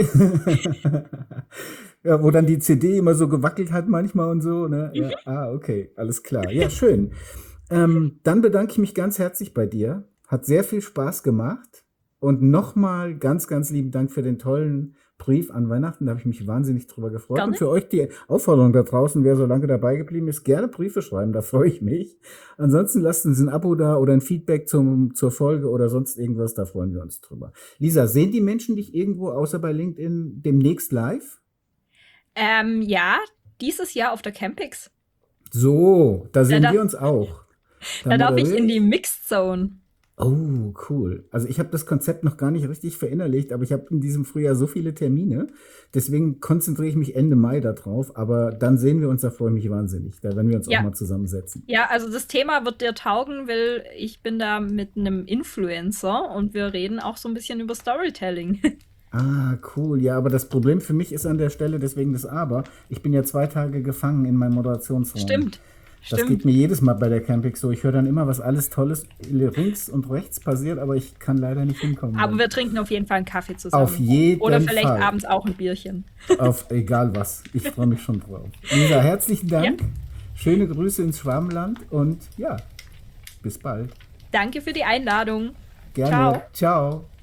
Ja, wo dann die CD immer so gewackelt hat manchmal und so, ne? Ja, okay, alles klar. Ja, schön. Dann bedanke ich mich ganz herzlich bei dir. Hat sehr viel Spaß gemacht. Und nochmal ganz, ganz lieben Dank für den tollen Brief an Weihnachten. Da habe ich mich wahnsinnig drüber gefreut. Gerne. Und für euch die Aufforderung da draußen, wer so lange dabei geblieben ist, gerne Briefe schreiben, da freue ich mich. Ansonsten lasst uns ein Abo da oder ein Feedback zur Folge oder sonst irgendwas, da freuen wir uns drüber. Lisa, sehen die Menschen dich irgendwo außer bei LinkedIn demnächst live? Ja, dieses Jahr auf der Campix. So, da sehen darf- wir uns auch. Da darf ich moderiere in die Mixed Zone. Oh, cool. Also ich habe das Konzept noch gar nicht richtig verinnerlicht, aber ich habe in diesem Frühjahr so viele Termine. Deswegen konzentriere ich mich Ende Mai darauf. Aber dann sehen wir uns, da freue ich mich wahnsinnig. Da werden wir uns Ja. auch mal zusammensetzen. Ja, also das Thema wird dir taugen, weil ich bin da mit einem Influencer und wir reden auch so ein bisschen über Storytelling. Ah, cool. Ja, aber das Problem für mich ist an der Stelle, deswegen das Aber, ich bin ja 2 Tage gefangen in meinem Moderationsraum. Stimmt. Das geht mir jedes Mal bei der Campix so. Ich höre dann immer, was alles Tolles links und rechts passiert, aber ich kann leider nicht hinkommen. Aber wir trinken auf jeden Fall einen Kaffee zusammen. Auf jeden Oder vielleicht Fall. abends auch ein Bierchen. Auf egal was. Ich freue mich schon drauf. Lisa, herzlichen Dank. Schöne Grüße ins Schwabenland und ja, bis bald. Danke für die Einladung. Gerne. Ciao.